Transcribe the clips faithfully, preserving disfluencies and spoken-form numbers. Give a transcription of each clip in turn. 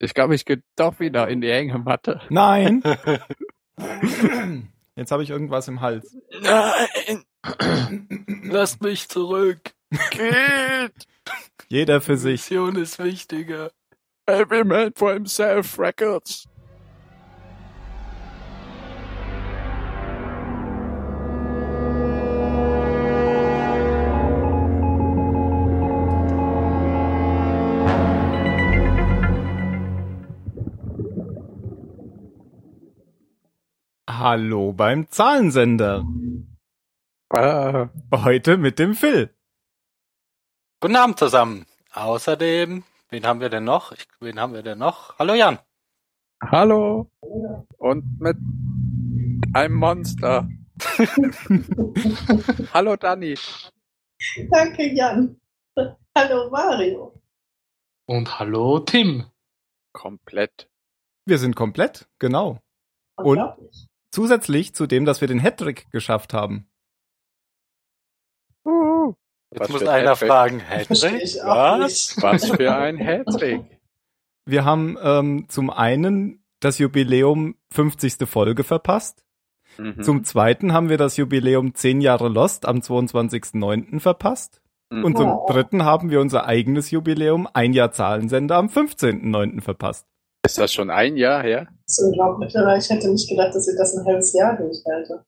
Ich glaube, ich gehe doch wieder in die Hängematte. Nein! Jetzt habe ich irgendwas im Hals. Nein! Lasst mich zurück! Geht! Jeder für sich. Mission ist wichtiger. Every man for himself, Records. Hallo beim Zahlensender. Ah. Heute mit dem Phil. Guten Abend zusammen. Außerdem, wen haben wir denn noch? Ich, wen haben wir denn noch? Hallo Jan. Hallo. Und mit einem Monster. Hallo Dani. Danke Jan. Hallo Mario. Und hallo Tim. Komplett. Wir sind komplett, genau. Und zusätzlich zu dem, dass wir den Hattrick geschafft haben. Uh, Jetzt muss einer Hattrick fragen, Hattrick? Was? Was für ein Hattrick? Wir haben ähm, zum einen das Jubiläum fünfzigste Folge verpasst. Mhm. Zum zweiten haben wir das Jubiläum zehn Jahre Lost am zweiundzwanzigsten neunten verpasst. Mhm. Und zum oh. dritten haben wir unser eigenes Jubiläum, ein Jahr Zahlensender, am fünfzehnten neunten verpasst. Ist das schon ein Jahr her? Das ist unglaublich, aber ich hätte nicht gedacht, dass ihr das ein halbes Jahr durchhaltet.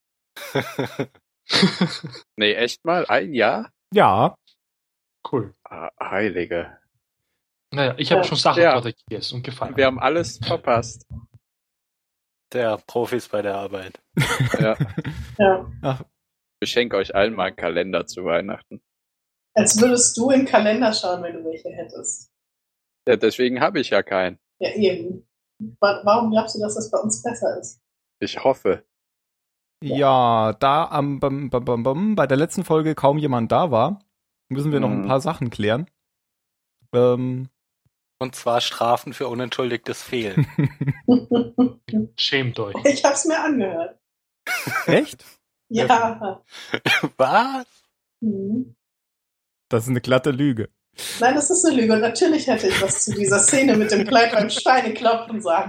Nee, echt mal? Ein Jahr? Ja. Cool. Ah, Heilige. Naja, ich habe ja. schon Sachen ja. gegessen und gefallen. Wir haben alles verpasst. Der Profis bei der Arbeit. Ja. Ja. Ach. Ich schenke euch allen mal einen Kalender zu Weihnachten. Als würdest du in den Kalender schauen, wenn du welche hättest. Ja, deswegen habe ich ja keinen. Ja, eben. Warum glaubst du, dass das bei uns besser ist? Ich hoffe. Ja, da am bam, bam, bam, bam, bei der letzten Folge kaum jemand da war, müssen wir noch ein paar Sachen klären. Ähm, Und zwar Strafen für unentschuldigtes Fehlen. Schämt euch. Ich hab's mir angehört. Echt? Ja. Was? Mhm. Das ist eine glatte Lüge. Nein, das ist eine Lüge. Und natürlich hätte ich was zu dieser Szene mit dem Kleid beim Steineklopfen sagen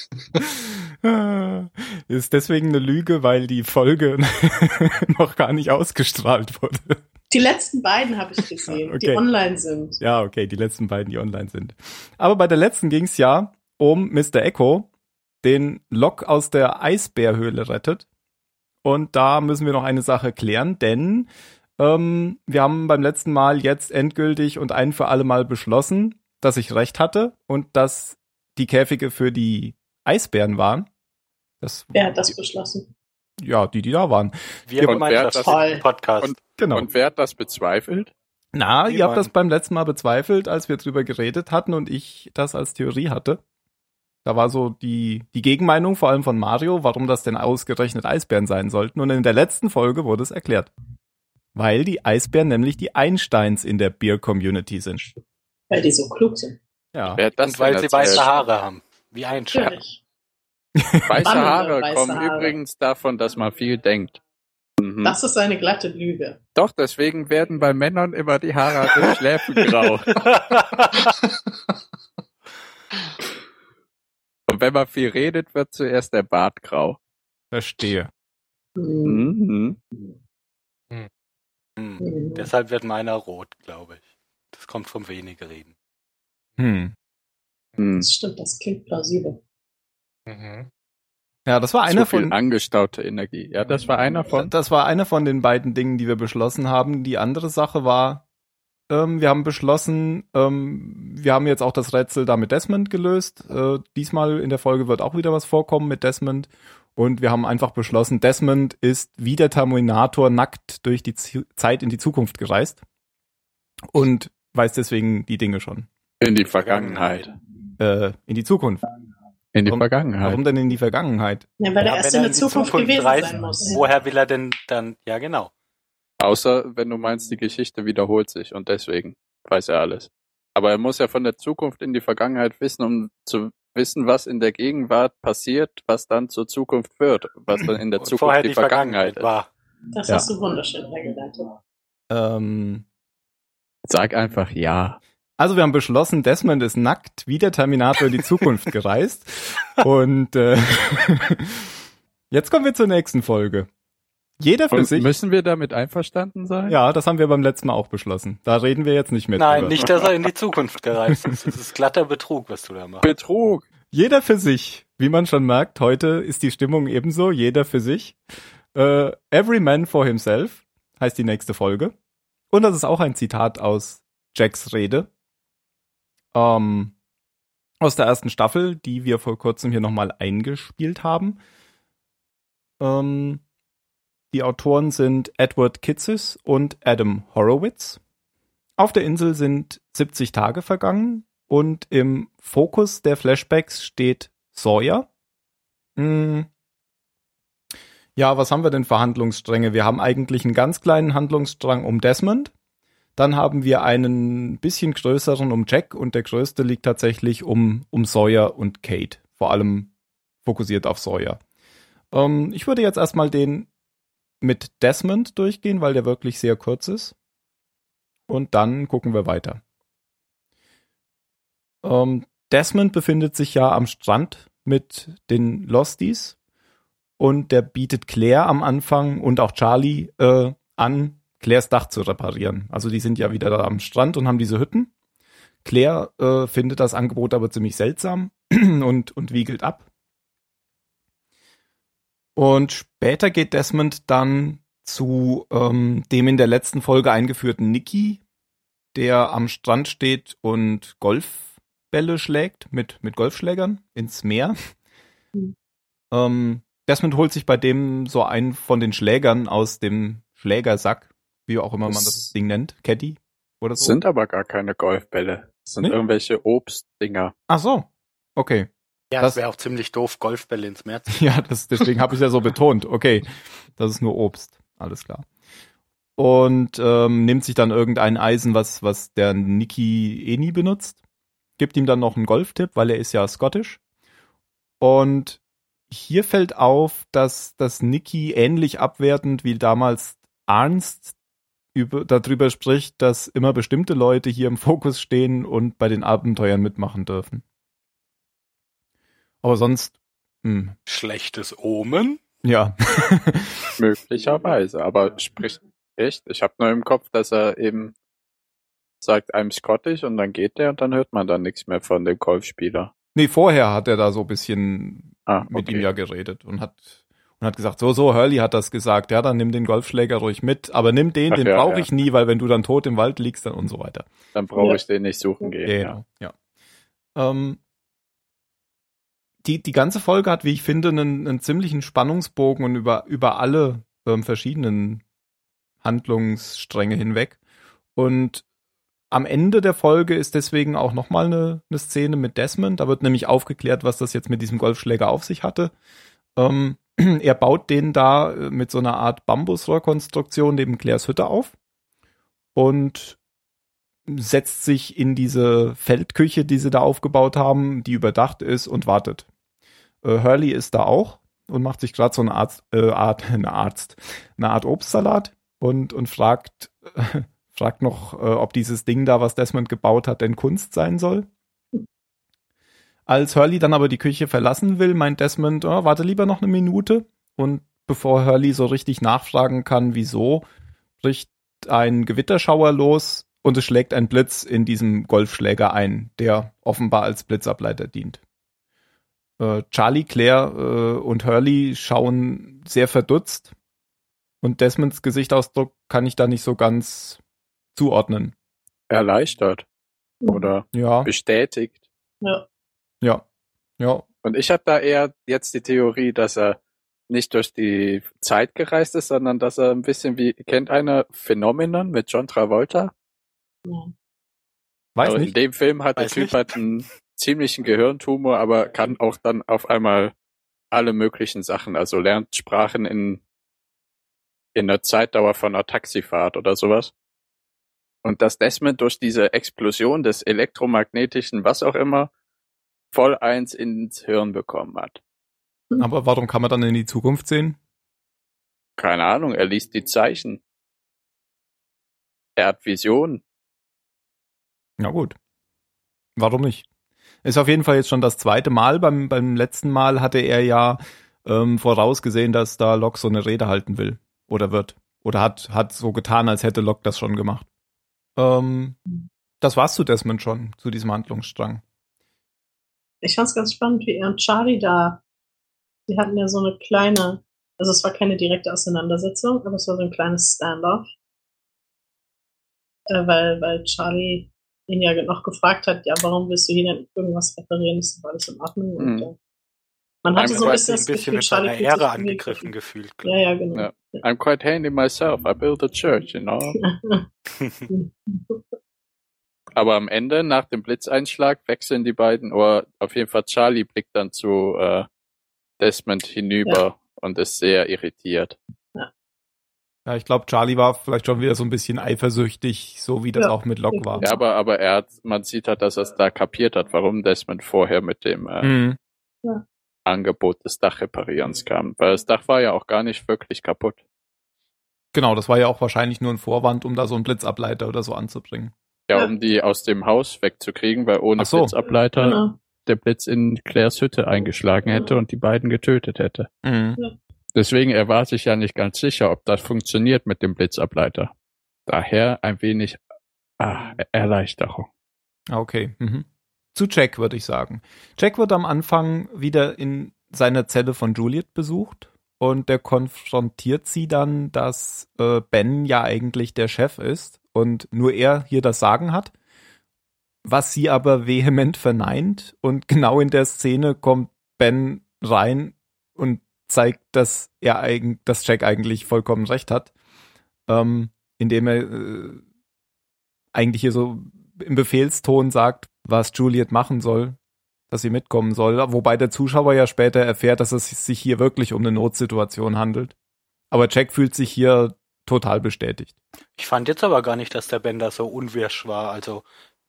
können. Ist deswegen eine Lüge, weil die Folge noch gar nicht ausgestrahlt wurde. Die letzten beiden habe ich gesehen, okay. Die online sind. Ja, okay, die letzten beiden, die online sind. Aber bei der letzten ging es ja um Mister Echo, den Lok aus der Eisbärhöhle rettet. Und da müssen wir noch eine Sache klären, denn ähm, wir haben beim letzten Mal jetzt endgültig und ein für alle Mal beschlossen, dass ich recht hatte und dass die Käfige für die Eisbären waren. Das, wer hat das beschlossen? Ja, die, die da waren. Wir gemeint das, das Podcast. Und, genau. Und wer hat das bezweifelt? Na, Niemand. Ihr habt das beim letzten Mal bezweifelt, als wir drüber geredet hatten und ich das als Theorie hatte. Da war so die, die Gegenmeinung, vor allem von Mario, warum das denn ausgerechnet Eisbären sein sollten. Und in der letzten Folge wurde es erklärt. Weil die Eisbären nämlich die Einsteins in der Beer-Community sind. Weil die so klug sind. Ja. Wer das und weil sie weiße Haare haben. Wie Einstein. Weiße Haare weiße kommen Haare. übrigens davon, dass man viel denkt. Mhm. Das ist eine glatte Lüge. Doch, deswegen werden bei Männern immer die Haare an den Schläfen grau. Und wenn man viel redet, wird zuerst der Bart grau. Verstehe. Mhm. Hm. Hm. Deshalb wird meiner rot, glaube ich. Das kommt vom wenige Reden. Hm. Das stimmt, das klingt plausibel. Mhm. Ja, das war einer Zu viel von angestaute Energie. Ja, das war einer von. Das war einer von den beiden Dingen, die wir beschlossen haben. Die andere Sache war, ähm, wir haben beschlossen, ähm, wir haben jetzt auch das Rätsel da mit Desmond gelöst. Äh, diesmal in der Folge wird auch wieder was vorkommen mit Desmond. Und wir haben einfach beschlossen, Desmond ist wie der Terminator nackt durch die Z- Zeit in die Zukunft gereist. Und weiß deswegen die Dinge schon. In die Vergangenheit. Äh, in die Zukunft. In die warum, Vergangenheit. Warum denn in die Vergangenheit? Ja, weil Ja, er erst wenn in er der Zukunft, Zukunft gewesen reist, sein muss. Woher will er denn dann? Ja, genau. Außer, wenn du meinst, die Geschichte wiederholt sich und deswegen weiß er alles. Aber er muss ja von der Zukunft in die Vergangenheit wissen, um zu wissen, was in der Gegenwart passiert, was dann zur Zukunft wird, was dann in der Und Zukunft vorher die, die Vergangenheit, Vergangenheit war. Das Ja. hast du wunderschön hergeleitet. Ähm, ist. Sag einfach ja. Also wir haben beschlossen, Desmond ist nackt wie der Terminator in die Zukunft gereist. Und äh, jetzt kommen wir zur nächsten Folge. Jeder für Und sich. Müssen wir damit einverstanden sein? Ja, das haben wir beim letzten Mal auch beschlossen. Da reden wir jetzt nicht mehr Nein, drüber. nicht, dass er in die Zukunft gereist ist. Das ist glatter Betrug, was du da machst. Betrug. Jeder für sich. Wie man schon merkt, heute ist die Stimmung ebenso. Jeder für sich. Uh, Every Man for Himself heißt die nächste Folge. Und das ist auch ein Zitat aus Jacks Rede. Ähm, aus der ersten Staffel, die wir vor kurzem hier nochmal eingespielt haben. Ähm, die Autoren sind Edward Kitsis und Adam Horowitz. Auf der Insel sind siebzig Tage vergangen und im Fokus der Flashbacks steht Sawyer. Hm. Ja, was haben wir denn für Handlungsstränge? Wir haben eigentlich einen ganz kleinen Handlungsstrang um Desmond. Dann haben wir einen bisschen größeren um Jack und der größte liegt tatsächlich um, um Sawyer und Kate. Vor allem fokussiert auf Sawyer. Ähm, ich würde jetzt erstmal den mit Desmond durchgehen, weil der wirklich sehr kurz ist. Und dann gucken wir weiter. Ähm, Desmond befindet sich ja am Strand mit den Losties und der bietet Claire am Anfang und auch Charlie äh, an, Claires Dach zu reparieren. Also die sind ja wieder da am Strand und haben diese Hütten. Claire äh, findet das Angebot aber ziemlich seltsam und, und wiegelt ab. Und später geht Desmond dann zu ähm, dem in der letzten Folge eingeführten Nicky, der am Strand steht und Golfbälle schlägt mit, mit Golfschlägern ins Meer. Mhm. Ähm, Desmond holt sich bei dem so einen von den Schlägern aus dem Schlägersack, wie auch immer das man das Ding nennt, Caddy oder so. Sind aber gar keine Golfbälle. Das sind nee? irgendwelche Obstdinger. Ach so, okay. Ja, das, das wäre auch ziemlich doof, Golfbälle ins Meer zu. Ja, das, deswegen habe ich es ja so betont. Okay, das ist nur Obst. Alles klar. Und ähm, nimmt sich dann irgendein Eisen, was, was der Nicky eh nie benutzt. Gibt ihm dann noch einen Golftipp, weil er ist ja Scottish. Und hier fällt auf, dass das Nicky ähnlich abwertend wie damals Ernst über, darüber spricht, dass immer bestimmte Leute hier im Fokus stehen und bei den Abenteuern mitmachen dürfen. Aber sonst mh. Schlechtes Omen? Ja. Möglicherweise, aber spricht echt. Ich habe nur im Kopf, dass er eben sagt, I'm Scottish und dann geht der und dann hört man dann nichts mehr von dem Golfspieler. Nee, vorher hat er da so ein bisschen ah, okay. mit ihm ja geredet und hat und hat gesagt, so, so, Hurley hat das gesagt, ja, dann nimm den Golfschläger ruhig mit, aber nimm den, Ach, den ja, brauche ja. ich nie, weil wenn du dann tot im Wald liegst dann und so weiter. Dann brauche ja. ich den nicht suchen gehen. Genau, ja. ja. Ähm, die, die ganze Folge hat, wie ich finde, einen, einen ziemlichen Spannungsbogen und über, über alle ähm, verschiedenen Handlungsstränge hinweg. Und am Ende der Folge ist deswegen auch nochmal eine, eine Szene mit Desmond. Da wird nämlich aufgeklärt, was das jetzt mit diesem Golfschläger auf sich hatte. Ähm, er baut den da mit so einer Art Bambusrohrkonstruktion neben Claires Hütte auf und setzt sich in diese Feldküche, die sie da aufgebaut haben, die überdacht ist und wartet. Äh, Hurley ist da auch und macht sich gerade so eine Art, äh, Art, eine Arzt, eine Art Obstsalat und, und fragt, äh, fragt noch, äh, ob dieses Ding da, was Desmond gebaut hat, denn Kunst sein soll. Als Hurley dann aber die Küche verlassen will, meint Desmond, oh, warte lieber noch eine Minute. Und bevor Hurley so richtig nachfragen kann, wieso, bricht ein Gewitterschauer los und es schlägt ein Blitz in diesem Golfschläger ein, der offenbar als Blitzableiter dient. Äh, Charlie, Claire äh, und Hurley schauen sehr verdutzt und Desmonds Gesichtsausdruck kann ich da nicht so ganz zuordnen. Erleichtert. Oder ja. bestätigt. Ja. Ja. Ja. Und ich habe da eher jetzt die Theorie, dass er nicht durch die Zeit gereist ist, sondern dass er ein bisschen wie, kennt einer Phenomenon mit John Travolta? Ja. Weiß aber nicht. In dem Film hat Weiß der Typ nicht. halt einen ziemlichen Gehirntumor, aber kann auch dann auf einmal alle möglichen Sachen, also lernt Sprachen in, in der Zeitdauer von einer Taxifahrt oder sowas. Und dass Desmond durch diese Explosion des elektromagnetischen, was auch immer, voll eins ins Hirn bekommen hat. Aber warum kann man dann in die Zukunft sehen? Keine Ahnung, er liest die Zeichen. Er hat Visionen. Ja gut. Warum nicht? Ist auf jeden Fall jetzt schon das zweite Mal. Beim, beim letzten Mal hatte er ja ähm, vorausgesehen, dass da Locke so eine Rede halten will. Oder wird. Oder hat, hat so getan, als hätte Locke das schon gemacht. Ähm, das war's zu Desmond schon, zu diesem Handlungsstrang. Ich fand's ganz spannend, wie er und Charlie da, die hatten ja so eine kleine, also es war keine direkte Auseinandersetzung, aber es war so ein kleines Standoff. Äh, weil, weil Charlie ihn ja noch gefragt hat, ja, warum willst du hier denn irgendwas reparieren? Ist doch alles in Ordnung? Und, Mhm. äh, man hatte I'm so ein quite- bisschen ein das bisschen Gefühl, mit Charlie seiner fühlt sich Ehre angegriffen. angegriffen gefühlt. Ja, ja, genau. Ja. I'm quite handy myself. I built a church, you know. Aber am Ende, nach dem Blitzeinschlag, wechseln die beiden, oder auf jeden Fall Charlie blickt dann zu äh, Desmond hinüber Ja. und ist sehr irritiert. Ja, ich glaube, Charlie war vielleicht schon wieder so ein bisschen eifersüchtig, so wie das Ja. auch mit Locke war. Ja, aber, aber er hat, man sieht halt, dass er es da kapiert hat, warum Desmond vorher mit dem äh, Mhm. Angebot des Dachreparierens kam. Weil das Dach war ja auch gar nicht wirklich kaputt. Genau, das war ja auch wahrscheinlich nur ein Vorwand, um da so einen Blitzableiter oder so anzubringen. Ja, Ja. um die aus dem Haus wegzukriegen, weil ohne Ach so. Blitzableiter Genau. der Blitz in Claires Hütte eingeschlagen hätte und die beiden getötet hätte. Mhm. Deswegen, er war sich ja nicht ganz sicher, ob das funktioniert mit dem Blitzableiter. Daher ein wenig ah, Erleichterung. Ah, okay. Mhm. Zu Jack, würde ich sagen. Jack wird am Anfang wieder in seiner Zelle von Juliet besucht und der konfrontiert sie dann, dass äh, Ben ja eigentlich der Chef ist und nur er hier das Sagen hat, was sie aber vehement verneint, und genau in der Szene kommt Ben rein und zeigt, dass er eigentlich, dass Jack eigentlich vollkommen recht hat, ähm, indem er äh, eigentlich hier so im Befehlston sagt, was Juliet machen soll, dass sie mitkommen soll, wobei der Zuschauer ja später erfährt, dass es sich hier wirklich um eine Notsituation handelt. Aber Jack fühlt sich hier total bestätigt. Ich fand jetzt aber gar nicht, dass der Ben da so unwirsch war. Also,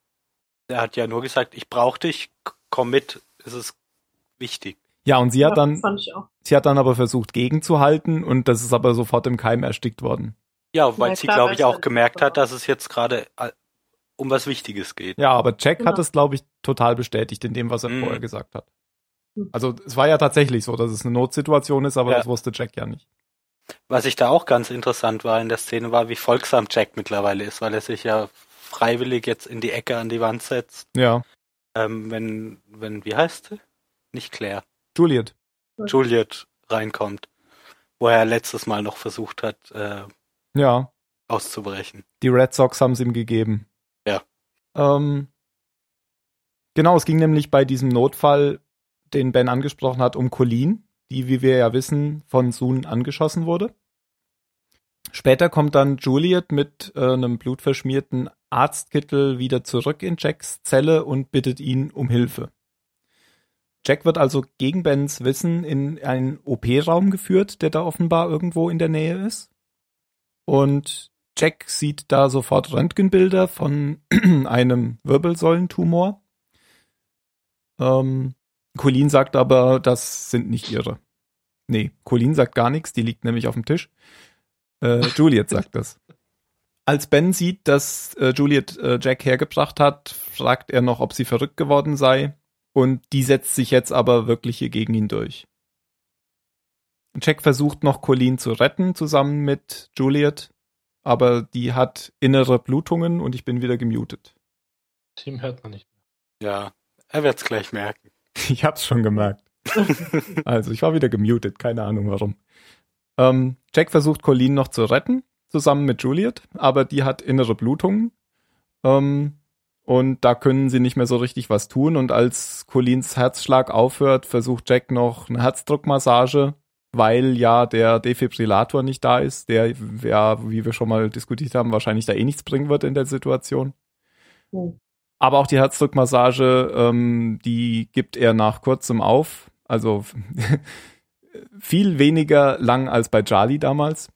er hat ja nur gesagt, ich brauche dich, komm mit, es ist wichtig. Ja, und sie Ja, hat dann, fand ich auch. sie hat dann aber versucht gegenzuhalten und das ist aber sofort im Keim erstickt worden. Ja, weil Ja, sie, klar, glaube weil ich, es auch halt gemerkt war. hat, dass es jetzt gerade äh, um was Wichtiges geht. Ja, aber Jack Genau. hat es, glaube ich, total bestätigt in dem, was er Mhm. vorher gesagt hat. Mhm. Also es war ja tatsächlich so, dass es eine Notsituation ist, aber Ja. das wusste Jack ja nicht. Was ich da auch ganz interessant war in der Szene, war, wie folgsam Jack mittlerweile ist, weil er sich ja freiwillig jetzt in die Ecke an die Wand setzt. Ja, Ähm, wenn, wenn, wie heißt sie? Nicht Claire. Juliet. Juliet reinkommt. Wo er letztes Mal noch versucht hat, äh, Ja, auszubrechen. die Red Sox haben es ihm gegeben. Ja. Ähm, genau, es ging nämlich bei diesem Notfall, den Ben angesprochen hat, um Colleen, die, wie wir ja wissen, von Soon angeschossen wurde. Später kommt dann Juliet mit äh, einem blutverschmierten Arztkittel wieder zurück in Jacks Zelle und bittet ihn um Hilfe. Jack wird also gegen Bens Wissen in einen O P-Raum geführt, der da offenbar irgendwo in der Nähe ist. Und Jack sieht da sofort Röntgenbilder von einem Wirbelsäulentumor. Ähm, Colleen sagt aber, das sind nicht ihre. Nee, Colleen sagt gar nichts, die liegt nämlich auf dem Tisch. Äh, Juliet sagt das. Als Ben sieht, dass äh, Juliet äh, Jack hergebracht hat, fragt er noch, ob sie verrückt geworden sei. Und die setzt sich jetzt aber wirklich hier gegen ihn durch. Jack versucht noch Colleen zu retten, zusammen mit Juliet. Aber die hat innere Blutungen und ich bin wieder gemutet. Tim hört man nicht mehr. Ja, er wird's gleich merken. Ich hab's schon gemerkt. Also, ich war wieder gemutet, keine Ahnung warum. Ähm, Jack versucht Colleen noch zu retten, zusammen mit Juliet, aber die hat innere Blutungen. Ähm, und da können sie nicht mehr so richtig was tun. Und als Colleens Herzschlag aufhört, versucht Jack noch eine Herzdruckmassage, weil ja der Defibrillator nicht da ist, der, ja, wie wir schon mal diskutiert haben, wahrscheinlich da eh nichts bringen wird in der Situation. Hm. Aber auch die Herzdruckmassage, ähm, die gibt er nach kurzem auf. Also viel weniger lang als bei Charlie damals.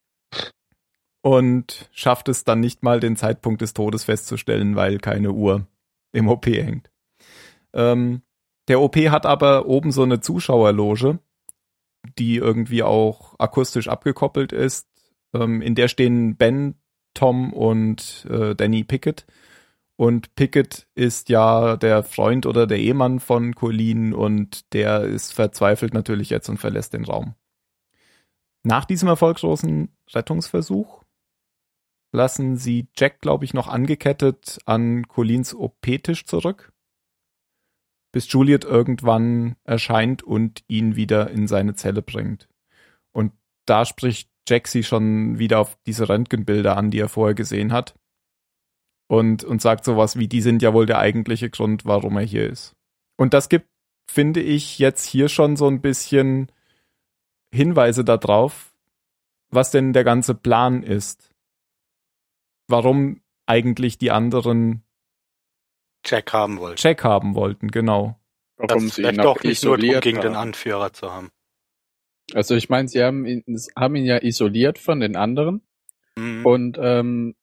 Und schafft es dann nicht mal, den Zeitpunkt des Todes festzustellen, weil keine Uhr im O P hängt. Ähm, der O P hat aber oben so eine Zuschauerloge, die irgendwie auch akustisch abgekoppelt ist. Ähm, in der stehen Ben, Tom und äh, Danny Pickett. Und Pickett ist ja der Freund oder der Ehemann von Colleen und der ist verzweifelt natürlich jetzt und verlässt den Raum. Nach diesem erfolglosen Rettungsversuch lassen sie Jack, glaube ich, noch angekettet an Colleens O P-Tisch zurück, bis Juliet irgendwann erscheint und ihn wieder in seine Zelle bringt. Und da spricht Jack sie schon wieder auf diese Röntgenbilder an, die er vorher gesehen hat. Und, und sagt sowas wie, die sind ja wohl der eigentliche Grund, warum er hier ist. Und das gibt, finde ich, jetzt hier schon so ein bisschen Hinweise darauf, was denn der ganze Plan ist. Warum eigentlich die anderen Jack haben wollten. Jack haben wollten, genau. Warum das sie vielleicht ihn doch nicht nur isoliert gegen haben. den Anführer zu haben. Also ich meine, sie haben ihn, haben ihn ja isoliert von den anderen. Mhm. Und ähm,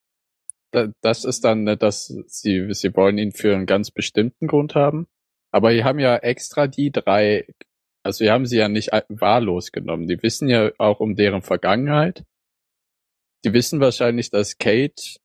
das ist dann, dass sie, sie wollen ihn für einen ganz bestimmten Grund haben. Aber die haben ja extra die drei, also die haben sie ja nicht wahllos genommen. Die wissen ja auch um deren Vergangenheit. Die wissen wahrscheinlich, dass Kate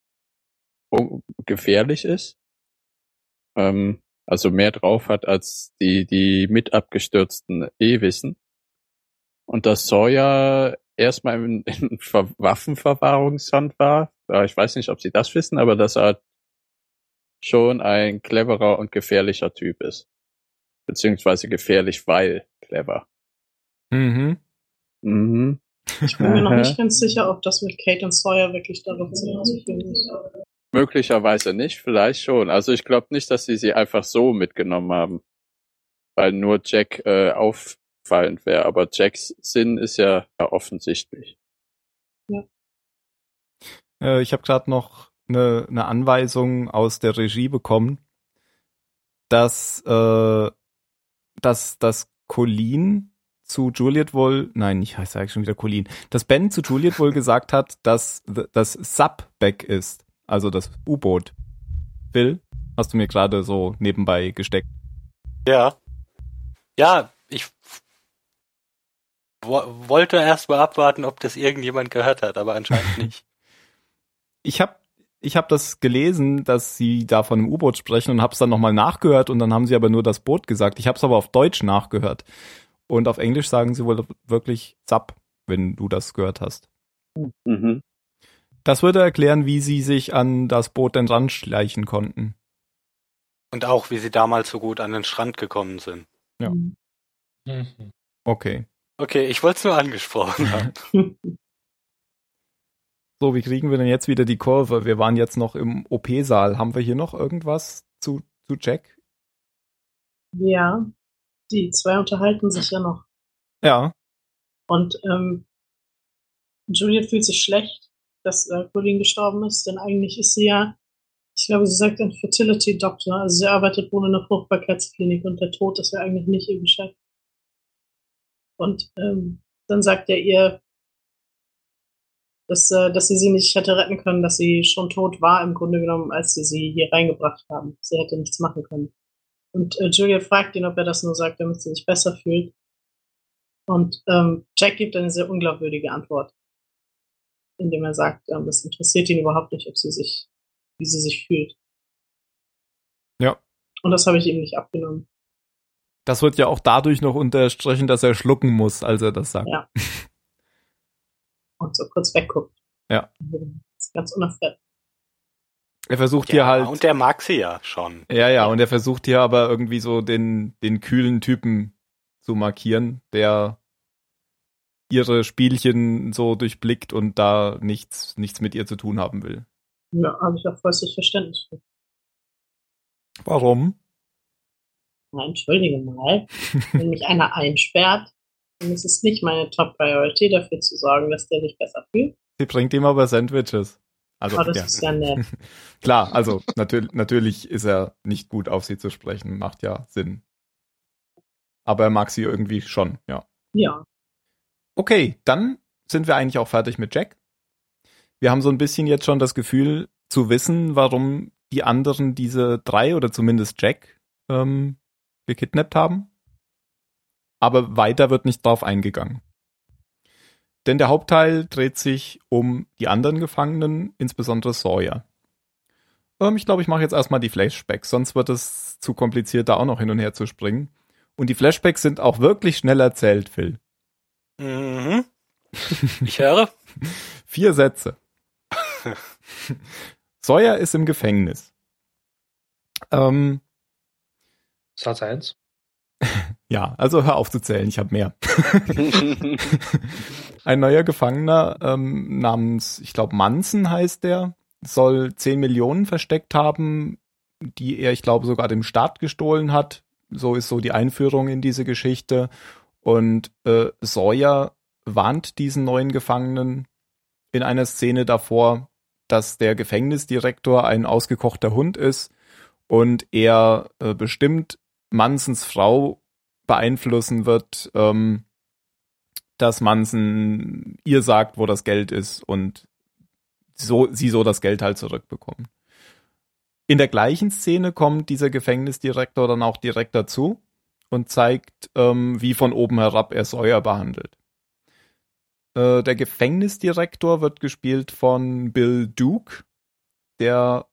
gefährlich ist. Ähm, also mehr drauf hat, als die, die mit abgestürzten eh wissen. Und dass Sawyer erstmal in, in Waffenverwahrungshand war. Ich weiß nicht, ob sie das wissen, aber dass er schon ein cleverer und gefährlicher Typ ist. Beziehungsweise gefährlich, weil clever. Mhm. Mhm. Ich bin mir noch nicht ganz sicher, ob das mit Kate und Sawyer wirklich darauf zurückzuführen ist. Möglicherweise nicht, vielleicht schon. Also ich glaube nicht, dass sie sie einfach so mitgenommen haben. Weil nur Jack äh, auffallend wäre. Aber Jacks Sinn ist ja, ja offensichtlich. Ja. Äh, ich habe gerade noch eine, eine Anweisung aus der Regie bekommen, dass, äh, dass, dass Colleen zu Juliet wohl, nein, ich heiße eigentlich schon wieder Colleen, dass Ben zu Juliet wohl gesagt hat, dass das Sub back ist, also das U-Boot. Phil, hast du mir gerade so nebenbei gesteckt. Ja. Ja, ich wo- wollte erst mal abwarten, ob das irgendjemand gehört hat, aber anscheinend nicht. Ich habe ich hab das gelesen, dass sie da von einem U-Boot sprechen und habe es dann nochmal nachgehört und dann haben sie aber nur das Boot gesagt. Ich habe es aber auf Deutsch nachgehört. Und auf Englisch sagen sie wohl wirklich Sub, wenn du das gehört hast. Mhm. Das würde erklären, wie sie sich an das Boot denn ranschleichen konnten. Und auch, wie sie damals so gut an den Strand gekommen sind. Ja. Mhm. Mhm. Okay. Okay, ich wollte es nur angesprochen haben. So, wie kriegen wir denn jetzt wieder die Kurve? Wir waren jetzt noch im O P-Saal. Haben wir hier noch irgendwas zu, zu Jack? Ja, die zwei unterhalten sich ja noch. Ja. Und ähm, Juliet fühlt sich schlecht, dass äh, Colleen gestorben ist, denn eigentlich ist sie ja, ich glaube, sie sagt ein Fertility Doctor, also sie arbeitet wohl in einer Fruchtbarkeitsklinik und der Tod ist ja eigentlich nicht ihr Geschäft. Und ähm, dann sagt er ihr, dass, äh, dass sie sie nicht hätte retten können, dass sie schon tot war im Grunde genommen, als sie sie hier reingebracht haben. Sie hätte nichts machen können. Und äh, Juliet fragt ihn, ob er das nur sagt, damit sie sich besser fühlt. Und ähm, Jack gibt eine sehr unglaubwürdige Antwort, indem er sagt, ähm, es interessiert ihn überhaupt nicht, ob sie sich, wie sie sich fühlt. Ja. Und das habe ich ihm nicht abgenommen. Das wird ja auch dadurch noch unterstrichen, dass er schlucken muss, als er das sagt. Ja. Und so kurz wegguckt. Ja. Das ist ganz unerfährt. Er versucht Ja, hier halt. und der mag sie ja schon. Ja, ja, und er versucht hier aber irgendwie so den, den kühlen Typen zu markieren, der ihre Spielchen so durchblickt und da nichts, nichts mit ihr zu tun haben will. Ja, habe ich auch vollstes Verständnis für. Warum? Na, entschuldige mal. Wenn mich einer einsperrt, dann ist es nicht meine Top-Priority, dafür zu sorgen, dass der sich besser fühlt. Sie bringt ihm aber Sandwiches. Also, Oh, das ja. ist ja nett. Klar, also natürlich, natürlich ist er nicht gut auf sie zu sprechen, macht ja Sinn. Aber er mag sie irgendwie schon, ja. Ja. Okay, dann sind wir eigentlich auch fertig mit Jack. Wir haben so ein bisschen jetzt schon das Gefühl zu wissen, warum die anderen diese drei oder zumindest Jack ähm, gekidnappt haben. Aber weiter wird nicht drauf eingegangen. Denn der Hauptteil dreht sich um die anderen Gefangenen, insbesondere Sawyer. Ähm, ich glaube, ich mache jetzt erstmal die Flashbacks, sonst wird es zu kompliziert, da auch noch hin und her zu springen. Und die Flashbacks sind auch wirklich schnell erzählt, Phil. Mhm. Ich höre. Vier Sätze. Sawyer ist im Gefängnis. Ähm, Satz eins. Ja, also hör auf zu zählen, ich habe mehr. Ein neuer Gefangener ähm, namens, ich glaube Manson heißt der, soll zehn Millionen versteckt haben, die er, ich glaube, sogar dem Staat gestohlen hat. So ist so die Einführung in diese Geschichte. Und äh, Sawyer warnt diesen neuen Gefangenen in einer Szene davor, dass der Gefängnisdirektor ein ausgekochter Hund ist und er äh, bestimmt Mansons Frau beeinflussen wird, ähm, dass Manson ihr sagt, wo das Geld ist und so sie so das Geld halt zurückbekommen. In der gleichen Szene kommt dieser Gefängnisdirektor dann auch direkt dazu und zeigt, ähm, wie von oben herab er Sawyer behandelt. Äh, der Gefängnisdirektor wird gespielt von Bill Duke, der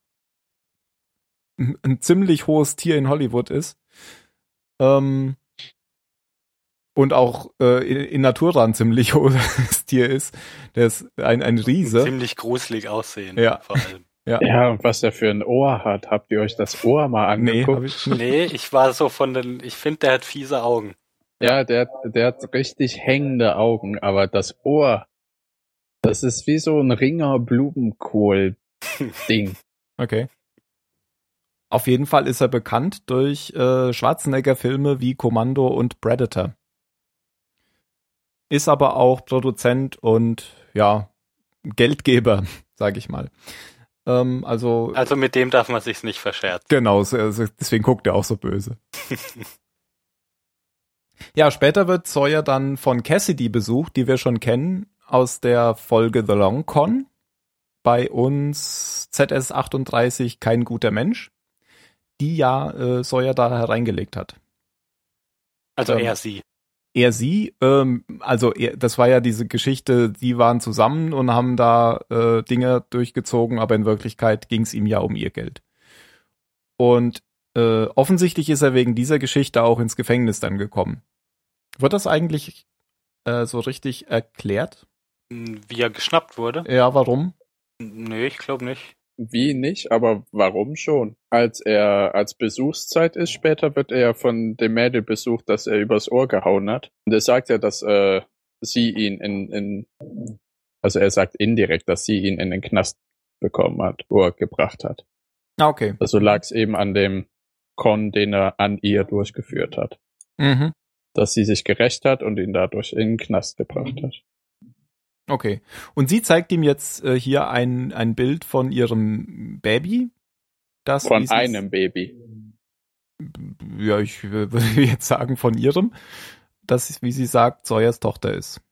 ein ziemlich hohes Tier in Hollywood ist. Ähm, und auch äh, in, in Natura ein ziemlich hohes Tier ist. Der ist ein, ein Riese. Ziemlich gruselig aussehen, ja. vor allem. Ja. ja, und was er für ein Ohr hat. Habt ihr euch das Ohr mal angeguckt? Nee, ich, nicht. nee ich war so von den, ich finde, der hat fiese Augen. Ja, der, der hat richtig hängende Augen, aber das Ohr, das ist wie so ein Ringer Blumenkohl-Ding. Okay. Auf jeden Fall ist er bekannt durch äh, Schwarzenegger-Filme wie Kommando und Predator. Ist aber auch Produzent und ja, Geldgeber, sag ich mal. Ähm, also, also mit dem darf man sich's nicht verscherzen. Genau, deswegen guckt er auch so böse. Ja, später wird Sawyer dann von Cassidy besucht, die wir schon kennen, aus der Folge The Long Con. Bei uns Z S achtunddreißig Kein guter Mensch, die ja äh, Sawyer da hereingelegt hat. Also ähm, er sie. Er sie, ähm, also er, das war ja diese Geschichte, die waren zusammen und haben da äh, Dinge durchgezogen, aber in Wirklichkeit ging es ihm ja um ihr Geld. Und äh, offensichtlich ist er wegen dieser Geschichte auch ins Gefängnis dann gekommen. Wird das eigentlich äh, so richtig erklärt? Wie er geschnappt wurde? Ja, warum? Nö, ich glaube nicht. Wie nicht, aber warum schon? Als er als Besuchszeit ist, später wird er ja von dem Mädel besucht, das er übers Ohr gehauen hat. Und er sagt ja, dass äh, sie ihn in, in, also er sagt indirekt, dass sie ihn in den Knast bekommen hat, wo er gebracht hat. Ah, okay. Also lag es eben an dem Con, den er an ihr durchgeführt hat. Mhm. Dass sie sich gerächt hat und ihn dadurch in den Knast gebracht hat. Okay. Und sie zeigt ihm jetzt äh, hier ein, ein Bild von ihrem Baby. Das von einem Baby. Ja, ich würde jetzt sagen von ihrem. Das, wie sie sagt, Sawyers Tochter ist.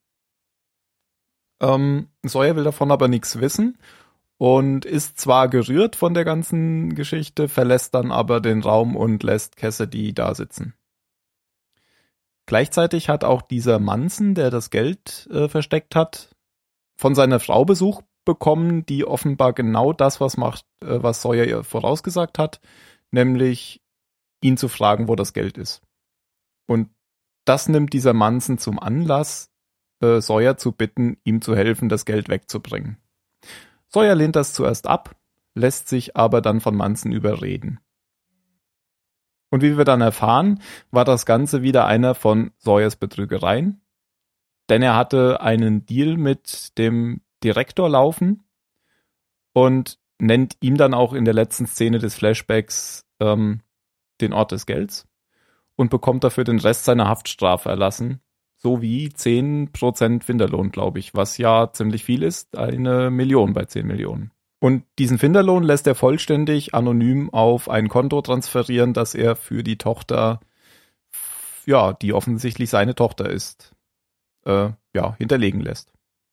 Ähm, Sawyer will davon aber nichts wissen und ist zwar gerührt von der ganzen Geschichte, verlässt dann aber den Raum und lässt Cassidy da sitzen. Gleichzeitig hat auch dieser Manson, der das Geld äh, versteckt hat, von seiner Frau Besuch bekommen, die offenbar genau das, was macht, äh, was Sawyer ihr vorausgesagt hat, nämlich ihn zu fragen, wo das Geld ist. Und das nimmt dieser Manson zum Anlass, äh, Sawyer zu bitten, ihm zu helfen, das Geld wegzubringen. Sawyer lehnt das zuerst ab, lässt sich aber dann von Manson überreden. Und wie wir dann erfahren, war das Ganze wieder einer von Sawyers Betrügereien, denn er hatte einen Deal mit dem Direktor laufen und nennt ihm dann auch in der letzten Szene des Flashbacks ähm, den Ort des Gelds und bekommt dafür den Rest seiner Haftstrafe erlassen, sowie zehn Prozent Finderlohn, glaube ich, was ja ziemlich viel ist, eine Million bei zehn Millionen. Und diesen Finderlohn lässt er vollständig anonym auf ein Konto transferieren, das er für die Tochter, ja, die offensichtlich seine Tochter ist, äh, ja, hinterlegen lässt.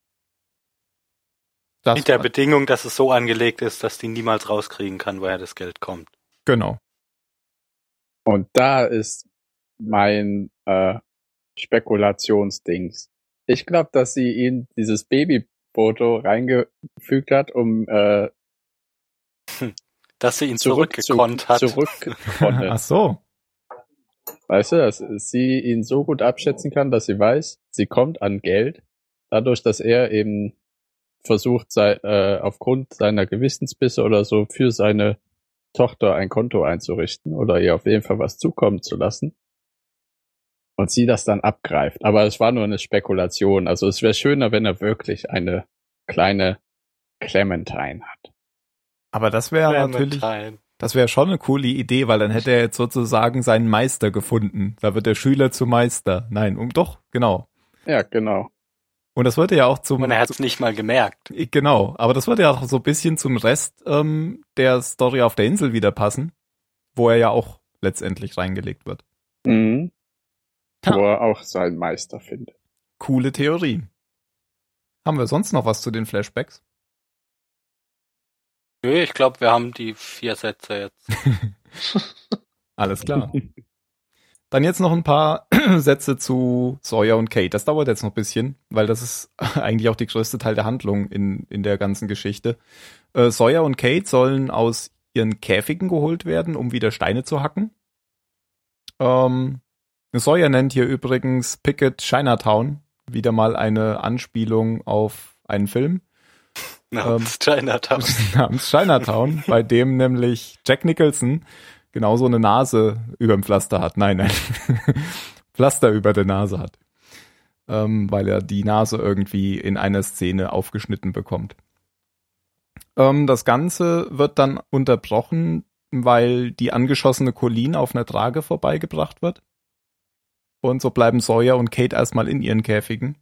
Das Mit der war, Bedingung, dass es so angelegt ist, dass die niemals rauskriegen kann, woher das Geld kommt. Genau. Und da ist mein äh, Spekulationsdings. Ich glaube, dass sie ihn dieses Babyfoto reingefügt hat, um äh, dass sie ihn zurück, zurückgekonnt zu, hat. Zurückgekonnt. Ach so. Weißt du, dass sie ihn so gut abschätzen kann, dass sie weiß, sie kommt an Geld, dadurch, dass er eben versucht, sei, äh, aufgrund seiner Gewissensbisse oder so für seine Tochter ein Konto einzurichten oder ihr auf jeden Fall was zukommen zu lassen. Und sie das dann abgreift. Aber es war nur eine Spekulation. Also es wäre schöner, wenn er wirklich eine kleine Clementine hat. Aber das wäre natürlich, das wäre schon eine coole Idee, weil dann hätte er jetzt sozusagen seinen Meister gefunden. Da wird der Schüler zum Meister. Nein, um doch, genau. Ja, genau. Und das würde ja auch zum... Und er hat es nicht mal gemerkt. Genau, aber das würde ja auch so ein bisschen zum Rest ähm, der Story auf der Insel wieder passen, wo er ja auch letztendlich reingelegt wird. Mhm. Ja. Wo er auch seinen Meister findet. Coole Theorie. Haben wir sonst noch was zu den Flashbacks? Nö, ich glaube, wir haben die vier Sätze jetzt. Alles klar. Dann jetzt noch ein paar Sätze zu Sawyer und Kate. Das dauert jetzt noch ein bisschen, weil das ist eigentlich auch die größte Teil der Handlung in, in der ganzen Geschichte. Äh, Sawyer und Kate sollen aus ihren Käfigen geholt werden, um wieder Steine zu hacken. Ähm, Sawyer nennt hier übrigens Pickett Chinatown, wieder mal eine Anspielung auf einen Film. Namens ähm, Chinatown. Namens Chinatown, bei dem nämlich Jack Nicholson genau so eine Nase überm Pflaster hat. Nein, nein. Pflaster über der Nase hat. Ähm, weil er die Nase irgendwie in einer Szene aufgeschnitten bekommt. Ähm, das Ganze wird dann unterbrochen, weil die angeschossene Colleen auf einer Trage vorbeigebracht wird. Und so bleiben Sawyer und Kate erstmal in ihren Käfigen.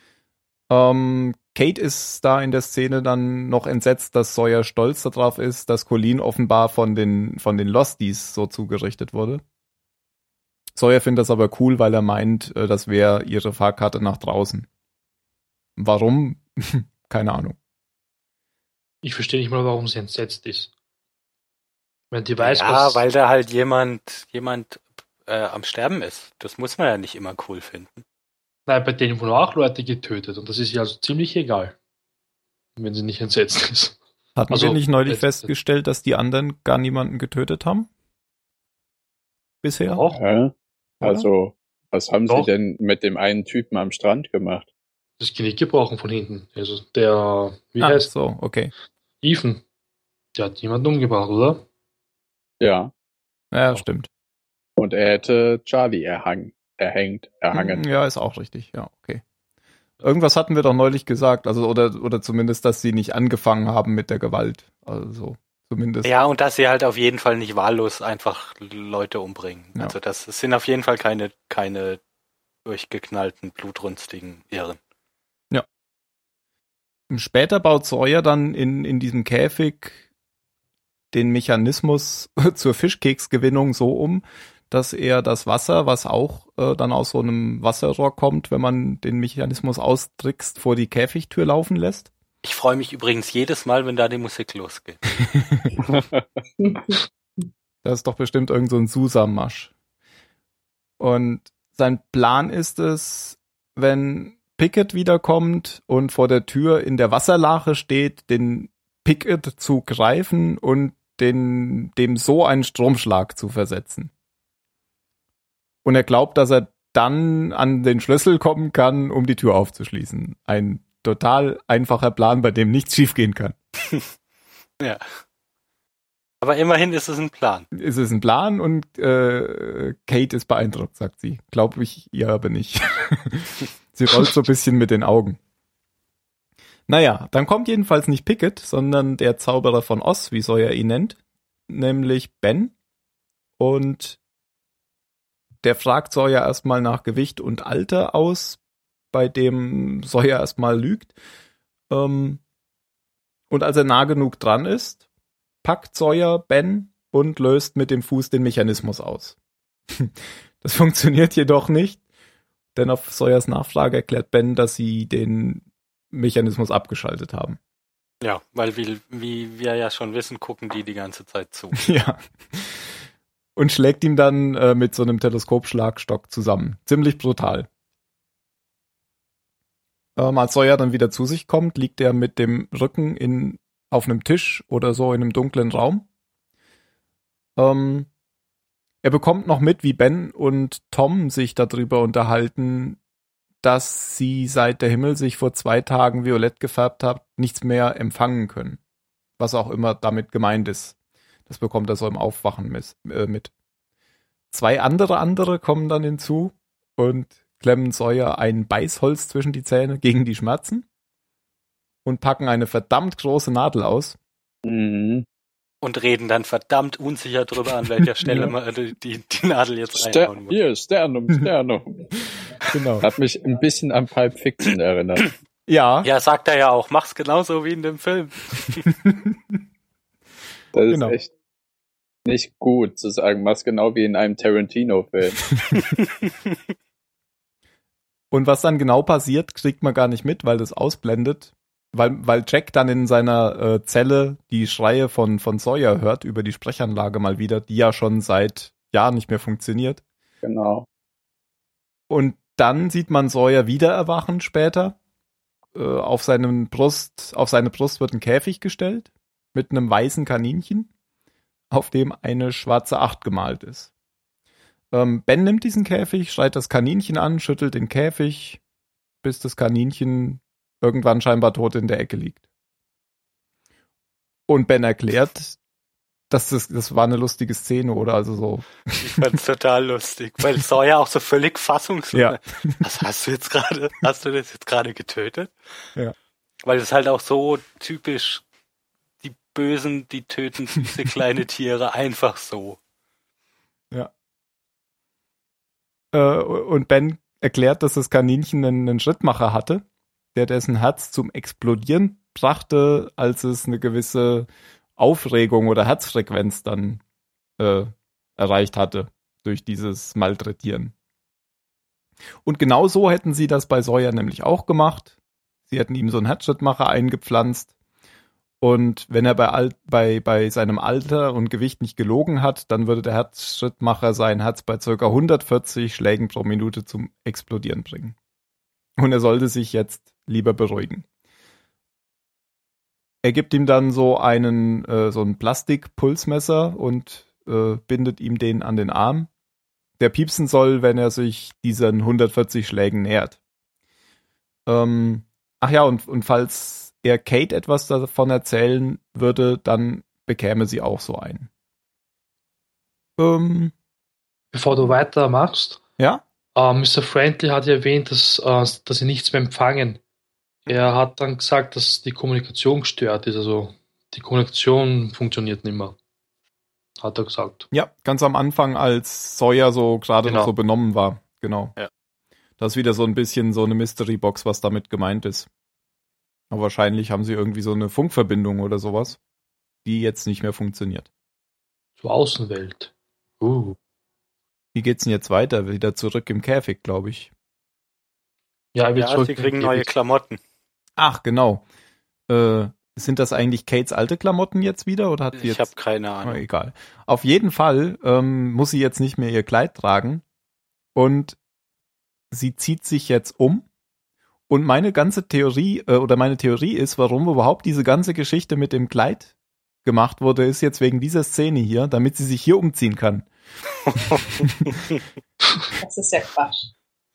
Ähm, Kate ist da in der Szene dann noch entsetzt, dass Sawyer stolz darauf ist, dass Colleen offenbar von den, von den Losties so zugerichtet wurde. Sawyer findet das aber cool, weil er meint, das wäre ihre Fahrkarte nach draußen. Warum? Keine Ahnung. Ich verstehe nicht mal, warum sie entsetzt ist. Wenn die weiß, ja, was... weil da halt jemand, jemand äh, am Sterben ist. Das muss man ja nicht immer cool finden. Nein, bei denen wurden auch Leute getötet und das ist ja also ziemlich egal, wenn sie nicht entsetzt ist. Hatten also, wir nicht neulich festgestellt, dass die anderen gar niemanden getötet haben? Bisher? Doch. Ja. Also, was haben Doch. sie denn mit dem einen Typen am Strand gemacht? Das Genick gebrochen von hinten. Also der, wie ah, heißt so, okay. Ethan. Der hat jemanden umgebracht, oder? Ja. Ja, stimmt. Und er hätte Charlie erhangen. Erhängt, erhangen. Ja, ist auch richtig, ja, okay. Irgendwas hatten wir doch neulich gesagt, also oder oder zumindest, dass sie nicht angefangen haben mit der Gewalt, also zumindest. Ja, und dass sie halt auf jeden Fall nicht wahllos einfach Leute umbringen. Ja. Also das, das sind auf jeden Fall keine keine durchgeknallten, blutrünstigen Irren. Ja. Später baut Sawyer dann in in diesem Käfig den Mechanismus zur Fischkeksgewinnung so um, dass er das Wasser, was auch äh, dann aus so einem Wasserrohr kommt, wenn man den Mechanismus austrickst, vor die Käfigtür laufen lässt. Ich freue mich übrigens jedes Mal, wenn da die Musik losgeht. Das ist doch bestimmt irgend so ein Susam-Masch. Und sein Plan ist es, wenn Pickett wiederkommt und vor der Tür in der Wasserlache steht, den Pickett zu greifen und den, dem so einen Stromschlag zu versetzen. Und er glaubt, dass er dann an den Schlüssel kommen kann, um die Tür aufzuschließen. Ein total einfacher Plan, bei dem nichts schiefgehen kann. Ja. Aber immerhin ist es ein Plan. Es ist ein Plan und äh, Kate ist beeindruckt, sagt sie. Glaube ich ihr aber nicht. Sie rollt so ein bisschen mit den Augen. Naja, dann kommt jedenfalls nicht Pickett, sondern der Zauberer von Oz, wie Sawyer ihn nennt, nämlich Ben. Und der fragt Sawyer erstmal nach Gewicht und Alter aus, bei dem Sawyer erstmal lügt. Ähm, und als er nah genug dran ist, packt Sawyer Ben und löst mit dem Fuß den Mechanismus aus. Das funktioniert jedoch nicht, denn auf Sawyers Nachfrage erklärt Ben, dass sie den Mechanismus abgeschaltet haben. Ja, weil wie, wie wir ja schon wissen, gucken die die ganze Zeit zu. Ja. Und schlägt ihm dann äh, mit so einem Teleskopschlagstock zusammen. Ziemlich brutal. Ähm, als Sawyer dann wieder zu sich kommt, liegt er mit dem Rücken in, auf einem Tisch oder so in einem dunklen Raum. Ähm, er bekommt noch mit, wie Ben und Tom sich darüber unterhalten, dass sie, seit der Himmel sich vor zwei Tagen violett gefärbt hat, nichts mehr empfangen können. Was auch immer damit gemeint ist. Das bekommt er so im Aufwachen mis- äh, mit. Zwei andere andere kommen dann hinzu und klemmen Sawyer ein Beißholz zwischen die Zähne gegen die Schmerzen und packen eine verdammt große Nadel aus. Mhm. Und reden dann verdammt unsicher drüber, an welcher Stelle Ja. man die, die, die Nadel jetzt Ster reinhauen muss. hier, Sternum, Sternum. Genau. Hat mich ein bisschen an Pulp Fiction erinnert. Ja, Ja, sagt er ja auch, mach's genauso wie in dem Film. Das ist Genau. echt nicht gut zu sagen, mach's genau wie in einem Tarantino-Film. und was dann genau passiert, kriegt man gar nicht mit, weil das ausblendet. Weil, weil Jack dann in seiner äh, Zelle die Schreie von, von Sawyer hört über die Sprechanlage mal wieder, die ja schon seit Jahren nicht mehr funktioniert. Genau. Und dann sieht man Sawyer wieder erwachen später. Äh, auf seinem Brust, auf seine Brust wird ein Käfig gestellt mit einem weißen Kaninchen, auf dem eine schwarze Acht gemalt ist. Ähm, Ben nimmt diesen Käfig, schreit das Kaninchen an, schüttelt den Käfig, bis das Kaninchen irgendwann scheinbar tot in der Ecke liegt. Und Ben erklärt, dass das, das war eine lustige Szene, oder? Also so. Ich fand's total lustig, weil Sawyer auch so völlig fassungslos. Ja. Was hast du jetzt gerade? Hast du das jetzt gerade getötet? Ja. Weil es halt auch so typisch, die Bösen, die töten diese kleine Tiere einfach so. Äh, und Ben erklärt, dass das Kaninchen einen, einen Schrittmacher hatte, der dessen Herz zum Explodieren brachte, als es eine gewisse Aufregung oder Herzfrequenz dann äh, erreicht hatte durch dieses Malträtieren. Und genau so hätten sie das bei Sawyer nämlich auch gemacht. Sie hätten ihm so einen Herzschrittmacher eingepflanzt. Und wenn er bei, Al- bei, bei seinem Alter und Gewicht nicht gelogen hat, dann würde der Herzschrittmacher sein Herz bei ca. hundertvierzig Schlägen pro Minute zum Explodieren bringen. Und er sollte sich jetzt lieber beruhigen. Er gibt ihm dann so einen äh, so ein Plastikpulsmesser und äh, bindet ihm den an den Arm, der piepsen soll, wenn er sich diesen hundertvierzig Schlägen nähert. Ähm, ach ja, und, und falls er Kate etwas davon erzählen würde, dann bekäme sie auch so einen. Ähm, Bevor du weitermachst, ja? äh, Mister Friendly hat ja erwähnt, dass, äh, dass sie nichts mehr empfangen. Er hat dann gesagt, dass die Kommunikation gestört ist, also die Kommunikation funktioniert nicht mehr. Hat er gesagt. Ja, ganz am Anfang, als Sawyer so gerade Genau. noch so benommen war. Genau. Ja. Das ist wieder so ein bisschen so eine Mystery-Box, was damit gemeint ist. Aber wahrscheinlich haben sie irgendwie so eine Funkverbindung oder sowas, die jetzt nicht mehr funktioniert. Zur Außenwelt. Uh. Wie geht's denn jetzt weiter? Wieder zurück im Käfig, glaube ich. Ja, er wird Ja, zurück sie in den kriegen neue Käfig. Klamotten. Ach, genau. Äh, sind das eigentlich Kates alte Klamotten jetzt wieder? Oder hat sie Ich jetzt... habe keine Ah, Ahnung. egal. Auf jeden Fall ähm, muss sie jetzt nicht mehr ihr Kleid tragen. Und sie zieht sich jetzt um. Und meine ganze Theorie, äh, oder meine Theorie ist, warum überhaupt diese ganze Geschichte mit dem Kleid gemacht wurde, ist jetzt wegen dieser Szene hier, damit sie sich hier umziehen kann. Das ist ja Quatsch.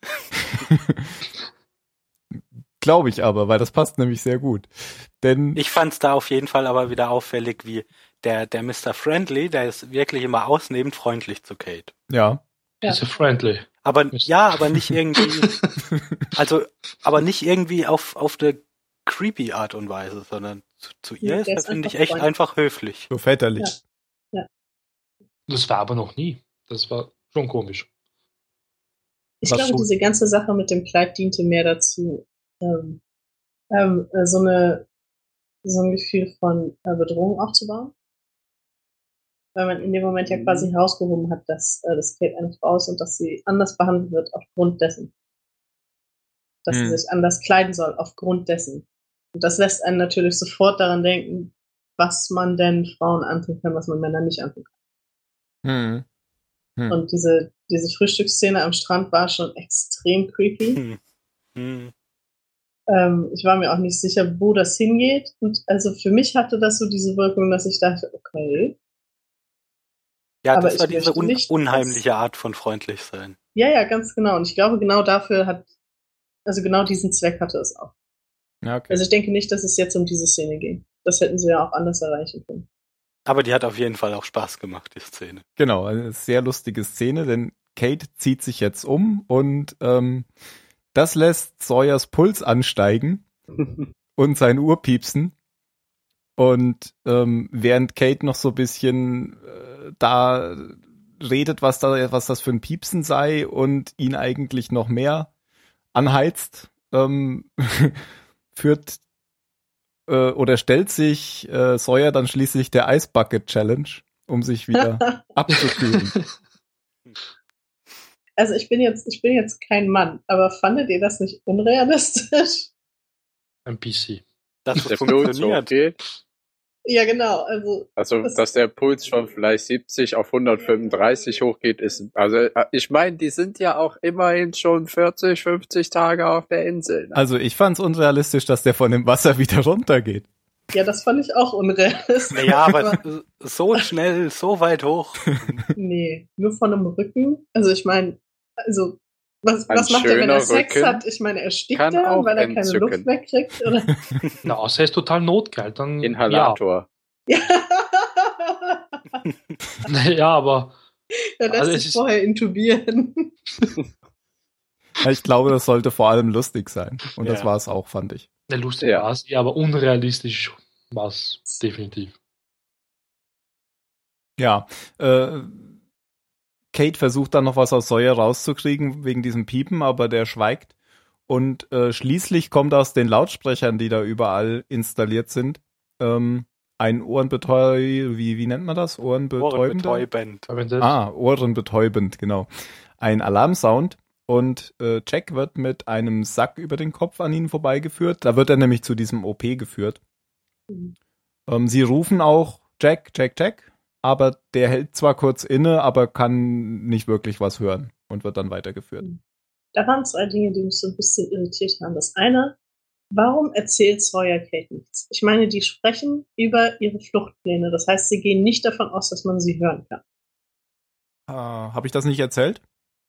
Glaube ich aber, weil das passt nämlich sehr gut. Denn Ich fand's da auf jeden Fall aber wieder auffällig, wie der, der Mister Friendly, der ist wirklich immer ausnehmend freundlich zu Kate. ja, Ja. Mister Friendly. Aber ja, aber nicht irgendwie, also, aber nicht irgendwie auf, auf eine creepy Art und Weise, sondern zu, zu ihr Ja, ist der er, ist finde ich, einfach echt freundlich. einfach höflich. so väterlich. Das war aber noch nie. Das war schon komisch. Ich Was glaube, schon? diese ganze Sache mit dem Kleid diente mehr dazu, ähm, ähm, äh, so eine so ein Gefühl von äh, Bedrohung aufzubauen. Weil man in dem Moment ja quasi herausgehoben hat, dass äh, das Kate eine Frau ist und dass sie anders behandelt wird aufgrund dessen. Dass Hm. sie sich anders kleiden soll aufgrund dessen. Und das lässt einen natürlich sofort daran denken, was man denn Frauen antun kann, was man Männern nicht antun kann. Hm. Hm. Und diese, diese Frühstücksszene am Strand war schon extrem creepy. Hm. Hm. Ähm, ich war mir auch nicht sicher, wo das hingeht. Und also für mich hatte das so diese Wirkung, dass ich dachte, okay, Ja, Aber das ich war diese möchte un nicht, unheimliche Art von freundlich sein. Ja, ja, ganz genau. Und ich glaube, genau dafür hat, also genau diesen Zweck hatte es auch. Ja, okay. Also ich denke nicht, dass es jetzt um diese Szene ging. Das hätten sie ja auch anders erreichen können. Aber die hat auf jeden Fall auch Spaß gemacht, die Szene. Genau, eine sehr lustige Szene, denn Kate zieht sich jetzt um und ähm, das lässt Sawyers Puls ansteigen und sein Uhr piepsen. Und ähm, während Kate noch so ein bisschen äh, da redet, was da, was das für ein Piepsen sei und ihn eigentlich noch mehr anheizt, ähm, führt äh, oder stellt sich äh, Sawyer dann schließlich der Ice Bucket Challenge, um sich wieder abzukühlen. Also ich bin jetzt, ich bin jetzt kein Mann, aber fandet ihr das nicht unrealistisch? Ein bisschen. Dass Der es Puls funktioniert. hochgeht. Ja, genau. Also Also, Das- dass der Puls von vielleicht siebzig auf hundertfünfunddreißig hochgeht, ist, also, ich meine, die sind ja auch immerhin schon vierzig, fünfzig Tage auf der Insel. Ne? Also ich fand's unrealistisch, dass der von dem Wasser wieder runtergeht. ja, das fand ich auch unrealistisch. Naja, aber so schnell, so weit hoch. Nee, nur von einem Rücken. Also ich meine, also was, Ein was macht er, wenn er schöner Sex Rücken hat? Ich meine, er stickt kann da, auch weil er keine entzücken. Luft mehr kriegt, oder? Na, außer er ist total notgeil, dann Inhalator. Ja. ja. Naja, aber Er lässt Also es sich ist- vorher intubieren. Ja, ich glaube, das sollte vor allem lustig sein. Und das Ja. war es auch, fand ich. ne, lustig Ja. war es, ja, aber unrealistisch war es definitiv. Ja, äh, Kate versucht dann noch was aus Sawyer rauszukriegen wegen diesem Piepen, aber der schweigt. Und äh, schließlich kommt aus den Lautsprechern, die da überall installiert sind, ähm, ein Ohrenbetäu... Wie, wie nennt man das? Ohrenbetäubender? Ohrenbetäubend. Aber wenn das, Ah, ohrenbetäubend, genau. Ein Alarmsound und äh, Jack wird mit einem Sack über den Kopf an ihnen vorbeigeführt. Da wird er nämlich zu diesem O P geführt. Mhm. Ähm, sie rufen auch Jack, Jack, Jack, aber der hält zwar kurz inne, aber kann nicht wirklich was hören und wird dann weitergeführt. Da waren zwei Dinge, die mich so ein bisschen irritiert haben. Das eine, warum erzählt Sawyer Kate nichts? Ich meine, die sprechen über ihre Fluchtpläne. Das heißt, sie gehen nicht davon aus, dass man sie hören kann. Ah, habe ich das nicht erzählt?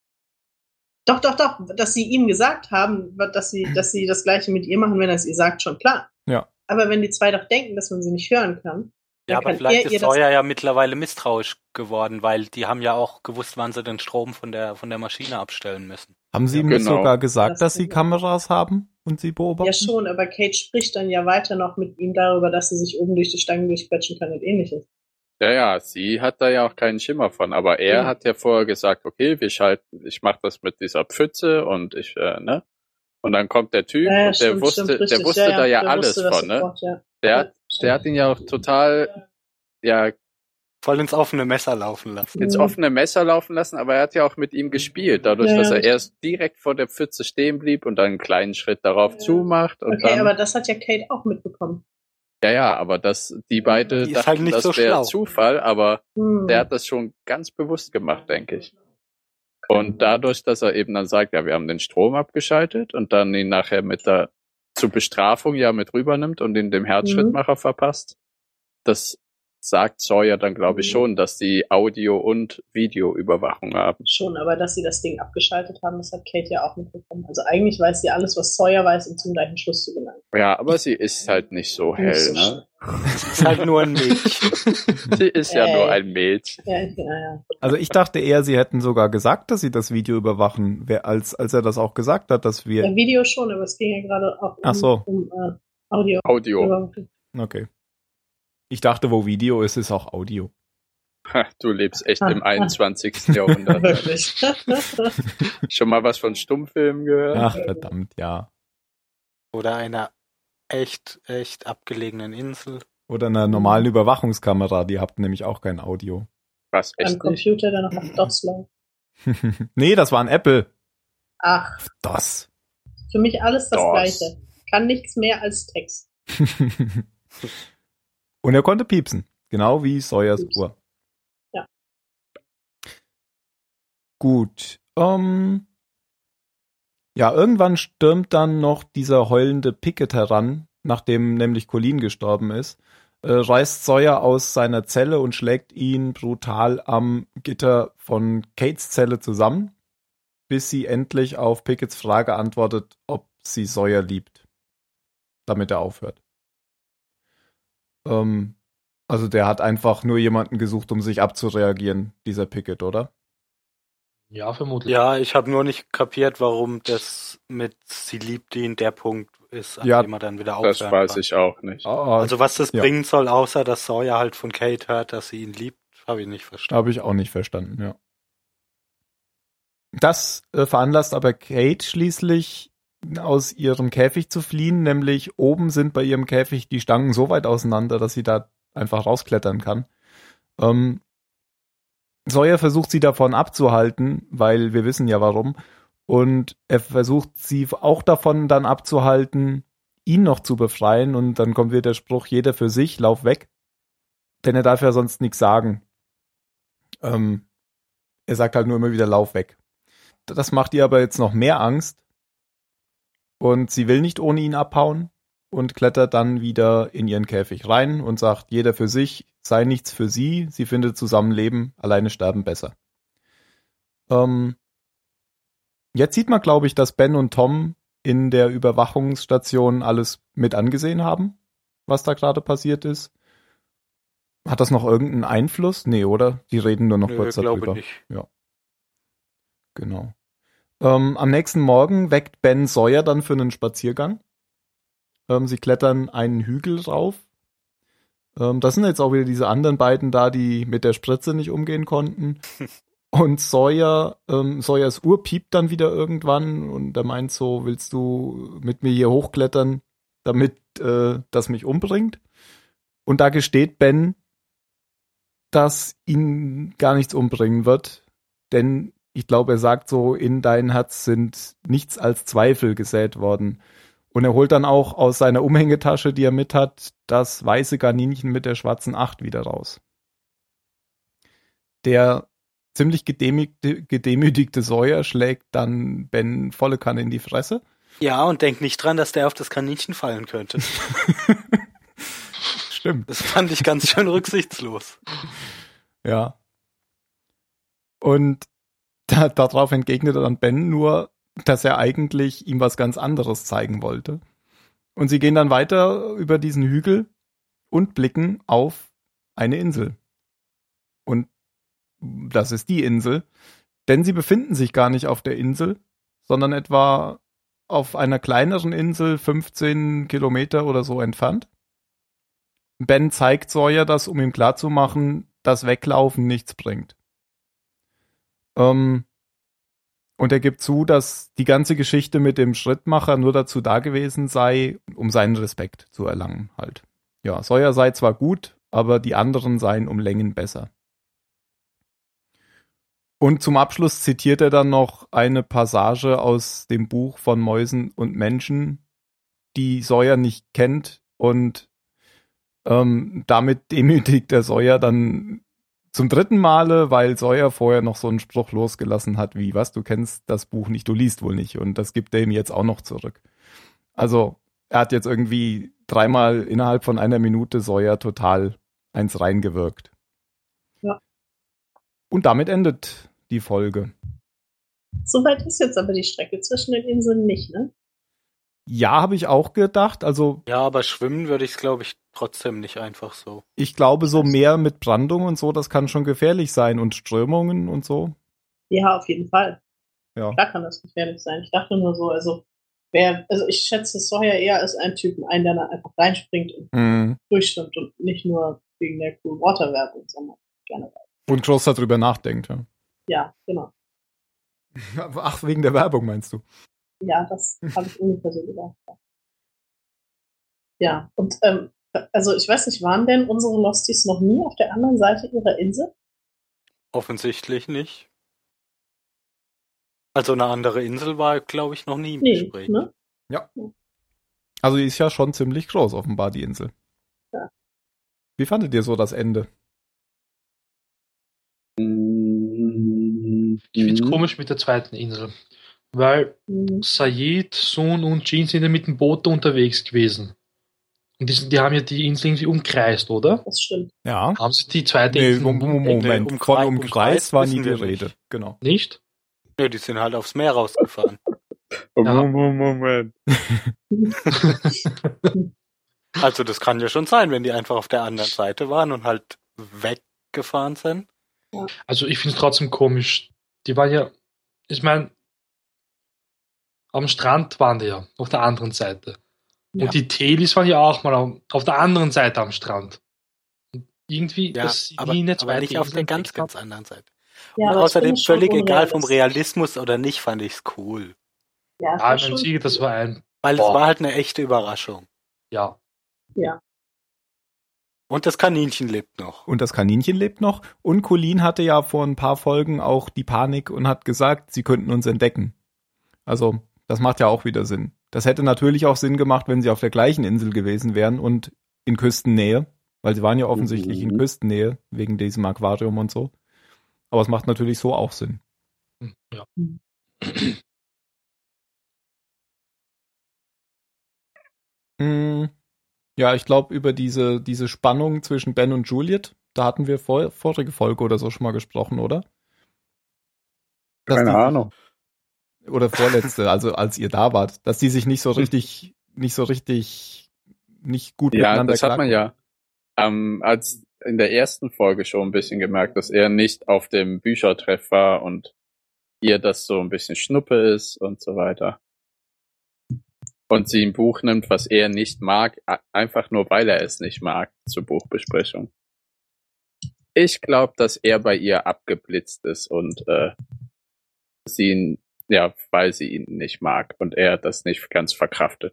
Doch, doch, doch, dass sie ihm gesagt haben, dass sie, dass sie das Gleiche mit ihr machen, wenn er es ihr sagt, schon klar. Ja. Aber wenn die zwei doch denken, dass man sie nicht hören kann, Ja, dann aber kann vielleicht er ihr ist das... Sawyer ja mittlerweile misstrauisch geworden, weil die haben ja auch gewusst, wann sie den Strom von der, von der Maschine abstellen müssen. Haben sie Ja, ihm nicht genau. sogar gesagt, Das dass sie kann- Kameras haben und sie beobachten? Ja schon, aber Kate spricht dann ja weiter noch mit ihm darüber, dass sie sich oben durch die Stangen durchquetschen kann und ähnliches. Ja, ja, sie hat da ja auch keinen Schimmer von, aber er Ja. hat ja vorher gesagt, okay, wir schalten, ich mach das mit dieser Pfütze und ich, äh, ne? Und dann kommt der Typ Ja, ja, und der stimmt, wusste, stimmt, der richtig. wusste da ja der alles wusste das von, ne? sofort, ja. Der Ja, hat, der hat ihn ja auch total, ja, Voll ins offene Messer laufen lassen. ins Mhm. offene Messer laufen lassen, aber er hat ja auch mit ihm gespielt, dadurch, Ja, dass er richtig. erst direkt vor der Pfütze stehen blieb und dann einen kleinen Schritt darauf Ja. zumacht und Okay, dann, aber das hat ja Kate auch mitbekommen. ja, ja, aber das, die beide Die ist dachten, halt nicht das so wäre schlau. Zufall, aber Hm. der hat das schon ganz bewusst gemacht, denke ich. Und dadurch, dass er eben dann sagt, ja, wir haben den Strom abgeschaltet und dann ihn nachher mit der, zur Bestrafung ja mit rübernimmt und ihn dem Herzschrittmacher verpasst, das sagt Sawyer dann, glaube ich, Mhm. schon, dass die Audio- und Videoüberwachung haben. Schon, aber dass sie das Ding abgeschaltet haben, das hat Kate ja auch mitbekommen. Also eigentlich weiß sie alles, was Sawyer weiß, um zum gleichen Schluss zu gelangen. Ja, aber sie ist halt nicht so hell, Nicht so ne? Ist halt nur ein Mädchen. Sie ist ja Ey. nur ein Mädchen. Ja, ja, ja. Also ich dachte eher, sie hätten sogar gesagt, dass sie das Video überwachen, wer- als, als er das auch gesagt hat, dass wir... Im Video schon, aber es ging ja gerade auch um, Ach so. um äh, Audio. Audio. Okay. Ich dachte, wo Video ist, ist auch Audio. Ha, du lebst echt im einundzwanzigsten Jahrhundert. Wirklich. Schon mal was von Stummfilmen gehört? Ach, verdammt, ja. Oder einer echt, echt abgelegenen Insel. Oder einer normalen Überwachungskamera, die habt nämlich auch kein Audio. Was, Ein echt nicht? Computer, der noch auf DOS läuft. Nee, das war ein Apple. Ach, DOS. für mich alles das DOS. Gleiche. Kann nichts mehr als Text. Und er konnte piepsen. Genau wie Sawyers Piepsen. Uhr. Ja. Gut. Ähm, ja, irgendwann stürmt dann noch dieser heulende Pickett heran, nachdem nämlich Colleen gestorben ist. äh, reißt Sawyer aus seiner Zelle und schlägt ihn brutal am Gitter von Kates Zelle zusammen, bis sie endlich auf Picketts Frage antwortet, ob sie Sawyer liebt, damit er aufhört. Ähm, also der hat einfach nur jemanden gesucht, um sich abzureagieren, dieser Pickett, oder? Ja, vermutlich. Ja, ich habe nur nicht kapiert, warum das mit sie liebt ihn der Punkt ist, an Ja, dem er dann wieder aufhören Das weiß kann. ich auch nicht. Ah, Also was das ja. bringen soll, außer dass Sawyer halt von Kate hört, dass sie ihn liebt, habe ich nicht verstanden. Habe ich auch nicht verstanden, ja. Das äh, veranlasst aber Kate schließlich aus ihrem Käfig zu fliehen, nämlich oben sind bei ihrem Käfig die Stangen so weit auseinander, dass sie da einfach rausklettern kann. Ähm, Sawyer versucht sie davon abzuhalten, weil wir wissen ja warum. Und er versucht sie auch davon dann abzuhalten, ihn noch zu befreien. Und dann kommt wieder der Spruch, jeder für sich, lauf weg. Denn er darf ja sonst nichts sagen. Ähm, er sagt halt nur immer wieder, lauf weg. Das macht ihr aber jetzt noch mehr Angst. Und sie will nicht ohne ihn abhauen und klettert dann wieder in ihren Käfig rein und sagt, jeder für sich, sei nichts für sie. Sie findet Zusammenleben, alleine sterben besser. Ähm, jetzt sieht man, glaube ich, dass Ben und Tom in der Überwachungsstation alles mit angesehen haben, was da gerade passiert ist. Hat das noch irgendeinen Einfluss? Nee, oder? Die reden nur noch Nö, kurz glaube darüber. nicht. Ja. Genau. Ähm, am nächsten Morgen weckt Ben Sawyer dann für einen Spaziergang. Ähm, sie klettern einen Hügel rauf. Ähm, das sind jetzt auch wieder diese anderen beiden da, die mit der Spritze nicht umgehen konnten. Und Sawyer, ähm, Sawyers Uhr piept dann wieder irgendwann und er meint so, willst du mit mir hier hochklettern, damit äh, das mich umbringt? Und da gesteht Ben, dass ihn gar nichts umbringen wird, denn ich glaube, er sagt so, in dein Herz sind nichts als Zweifel gesät worden. Und er holt dann auch aus seiner Umhängetasche, die er mit hat, das weiße Kaninchen mit der schwarzen Acht wieder raus. Der ziemlich gedemütigte, gedemütigte Sawyer schlägt dann Ben volle Kanne in die Fresse. Ja, und denk nicht dran, dass der auf das Kaninchen fallen könnte. Stimmt. Das fand ich ganz schön rücksichtslos. Ja. Und da, darauf entgegnet er dann Ben nur, dass er eigentlich ihm was ganz anderes zeigen wollte. Und sie gehen dann weiter über diesen Hügel und blicken auf eine Insel. Und das ist die Insel, denn sie befinden sich gar nicht auf der Insel, sondern etwa auf einer kleineren Insel, fünfzehn Kilometer oder so entfernt. Ben zeigt Sawyer das, um ihm klarzumachen, dass Weglaufen nichts bringt. Ähm, und er gibt zu, dass die ganze Geschichte mit dem Schrittmacher nur dazu da gewesen sei, um seinen Respekt zu erlangen halt. Ja, Sawyer sei zwar gut, aber die anderen seien um Längen besser. Und zum Abschluss zitiert er dann noch eine Passage aus dem Buch von Mäusen und Menschen, die Sawyer nicht kennt, und ähm, damit demütigt der Sawyer dann zum dritten Male, weil Sawyer vorher noch so einen Spruch losgelassen hat wie, was, du kennst das Buch nicht, du liest wohl nicht. Und das gibt er ihm jetzt auch noch zurück. Also er hat jetzt irgendwie dreimal innerhalb von einer Minute Sawyer total eins reingewirkt. Ja. Und damit endet die Folge. Soweit ist jetzt aber die Strecke zwischen den Inseln nicht, ne? Ja, habe ich auch gedacht. Also Ja, aber schwimmen würde ich es, glaube ich, trotzdem nicht einfach so. ich glaube, so mehr mit Brandung und so, das kann schon gefährlich sein und Strömungen und so. Ja, auf jeden Fall. Ja. Klar kann das gefährlich sein. Ich dachte nur so, also wer, also ich schätze Sawyer eher als einen Typen ein, der da einfach reinspringt und Mhm. durchschwimmt und nicht nur wegen der Cool Water Werbung, sondern generell. Und groß darüber nachdenkt. Ja. Ja, genau. Ach, wegen der Werbung meinst du? Ja, das habe ich ungefähr so gedacht. Ja, und ähm, also ich weiß nicht, waren denn unsere Losties noch nie auf der anderen Seite ihrer Insel? Offensichtlich nicht. Also eine andere Insel war, glaube ich, noch nie im Nee, Gespräch. ne? Also die ist ja schon ziemlich groß, offenbar, die Insel. Ja. Wie fandet ihr so das Ende? Ich find's komisch mit der zweiten Insel. Weil Mhm. Sayid, Sun und Jean sind ja mit dem Boot unterwegs gewesen. Und die, sind- die haben ja die Insel irgendwie umkreist, oder? Das stimmt. Ja. Haben sie die zweite Nee, Insel Mo- Mo- Moment, Nee, von umkreis- umkreist war nie wissen die wir Rede. nicht. Genau. nicht? Ja, die sind halt aufs Meer rausgefahren. Ja. Moment. Also das kann ja schon sein, wenn die einfach auf der anderen Seite waren und halt weggefahren sind. Also ich finde es trotzdem komisch. Die waren ja, ich meine, am Strand waren die ja, auf der anderen Seite. Ja. Und die Telis waren ja auch mal auf, auf der anderen Seite am Strand. Und irgendwie, Ja, dass sie aber, nie eine aber zweite nicht auf Insel der ganz, entdeckt ganz haben. anderen Seite. Ja, Und aber ich außerdem finde es schon völlig egal vom unrealistisch. Realismus oder nicht, fand ich's cool. Ja, es Ja, war ich meine, schon Siege, das war ein, Weil Boah. es war halt eine echte Überraschung. ja. Ja. Und das Kaninchen lebt noch. Und das Kaninchen lebt noch. Und Colleen hatte ja vor ein paar Folgen auch die Panik und hat gesagt, sie könnten uns entdecken. Also, das macht ja auch wieder Sinn. Das hätte natürlich auch Sinn gemacht, wenn sie auf der gleichen Insel gewesen wären und in Küstennähe. Weil sie waren ja offensichtlich Mhm. in Küstennähe, wegen diesem Aquarium und so. Aber es macht natürlich so auch Sinn. Hm, ja. Hm, ja, ich glaube, über diese, diese Spannung zwischen Ben und Juliet, da hatten wir vor, vorige Folge oder so schon mal gesprochen, oder? Dass Keine die- Ahnung. Oder vorletzte, also als ihr da wart, dass die sich nicht so richtig, nicht so richtig, nicht gut Ja, miteinander das hat man klarkommen. ja ähm, als in der ersten Folge schon ein bisschen gemerkt, dass er nicht auf dem Büchertreff war und ihr das so ein bisschen Schnuppe ist und so weiter. Und sie ein Buch nimmt, was er nicht mag, a- einfach nur weil er es nicht mag, zur Buchbesprechung. Ich glaube, dass er bei ihr abgeblitzt ist und äh, sie ihn, ja, weil sie ihn nicht mag und er das nicht ganz verkraftet.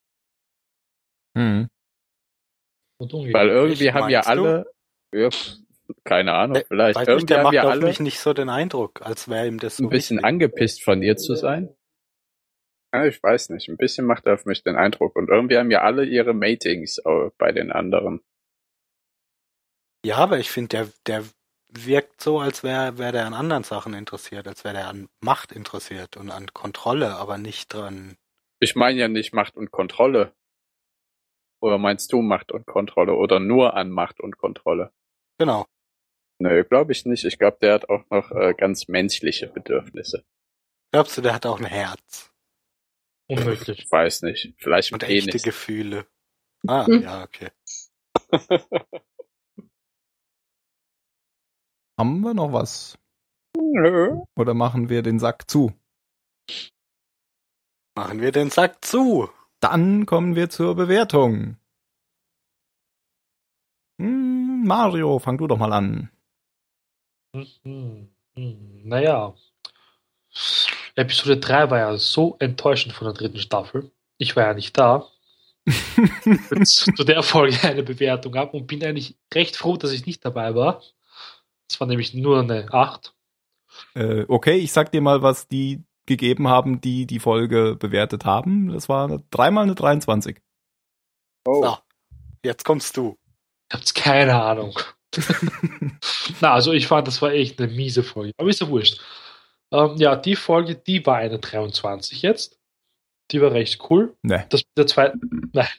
Hm. Und umgekehrt. Weil irgendwie Echt, haben ja meinst du? alle, ja, pf, keine Ahnung, Äh, vielleicht, Weiß nicht, irgendwie der haben macht ja auf alle mich nicht so den Eindruck, als wäre ihm das so ein bisschen wichtig. angepisst von ihr zu sein. Ja, ich weiß nicht, ein bisschen macht er auf mich den Eindruck. Und irgendwie haben ja alle ihre Matings äh, bei den anderen. Ja, aber ich finde, der, der wirkt so, als wäre wär der an anderen Sachen interessiert, als wäre der an Macht interessiert und an Kontrolle, aber nicht dran. Ich meine ja nicht Macht und Kontrolle. Oder meinst du Macht und Kontrolle? Oder nur an Macht und Kontrolle? Genau. Nö, glaube ich nicht. Ich glaube, der hat auch noch äh, ganz menschliche Bedürfnisse. Glaubst du, der hat auch ein Herz Unmöglich. Ich weiß nicht. Vielleicht ein und echte Penis. Gefühle? Ah, Hm. ja, okay. Haben wir noch was? Nö. Oder machen wir den Sack zu? Machen wir den Sack zu. Dann kommen wir zur Bewertung. Hm, Mario, fang du doch mal an. Mhm. Mhm. Naja. Episode drei war ja so enttäuschend von der dritten Staffel. Ich war ja nicht da. Jetzt zu der Folge eine Bewertung ab und bin eigentlich recht froh, dass ich nicht dabei war. Es war nämlich nur eine acht. Äh, okay, ich sag dir mal, was die gegeben haben, die die Folge bewertet haben. Das war eine, dreimal eine dreiundzwanzig. Oh. So, jetzt kommst du. Ich hab's keine Ahnung. Na, also ich fand, das war echt eine miese Folge. Aber ist ja wurscht. Ähm, ja, die Folge, die war eine dreiundzwanzig jetzt. Die war recht cool. Ne. Das der zweite. Nein.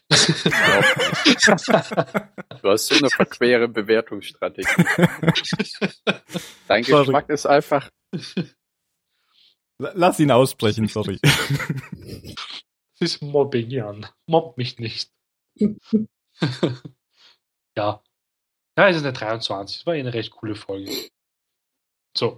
Du hast so eine verquere Bewertungsstrategie. Dein Sorry. Geschmack ist einfach. Lass ihn aussprechen, sorry. Das ist Mobbing, Jan. Mobb mich nicht. Ja. Ja, es ist eine dreiundzwanzig. Das war eine recht coole Folge. So.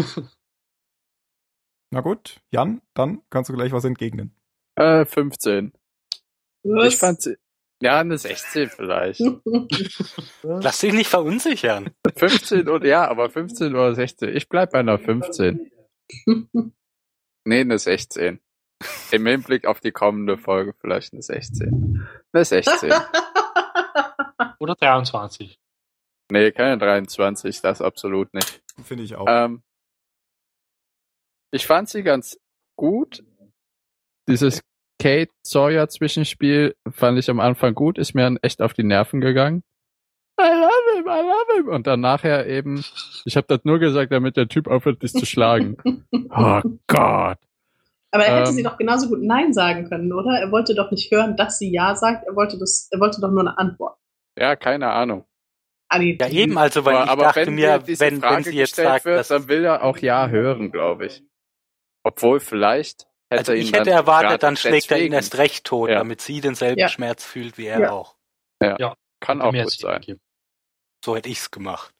Na gut, Jan, dann kannst du gleich was entgegnen. Äh, fünfzehn. Was? Ich fand sie. Ja, eine sechzehn vielleicht. Lass dich nicht verunsichern. fünfzehn oder ja, aber fünfzehn oder sechzehn. Ich bleib bei einer fünfzehn. Nee, eine sechzehn. Im Hinblick auf die kommende Folge vielleicht eine sechzehn. Eine sechzehn. Oder dreiundzwanzig. Nee, keine dreiundzwanzig, das absolut nicht. Finde ich auch. Ähm, ich fand sie ganz gut. Dieses Kate-Sawyer-Zwischenspiel fand ich am Anfang gut, ist mir dann echt auf die Nerven gegangen. I love him, I love him. Und dann nachher eben, ich habe das nur gesagt, damit der Typ aufhört, dich zu schlagen. Oh Gott. Aber er hätte Ähm. sie doch genauso gut Nein sagen können, oder? Er wollte doch nicht hören, dass sie Ja sagt. Er wollte das, er wollte doch nur eine Antwort. Ja, keine Ahnung. Ali, Ja, eben, also, weil Aber, ich aber dachte wenn mir, dir diese wenn, wenn Frage sie jetzt gestellt sagt, wird, dass, dann will er auch Ja hören, glaube ich. Obwohl vielleicht hätte also er ihn ich hätte dann erwartet, gerade dann schlägt er ihn deswegen- erst recht tot, Ja. damit sie denselben Ja. Schmerz fühlt wie er Ja. auch. Ja, kann Hätte auch mehr gut Sinn sein. gegeben. So hätte ich's gemacht.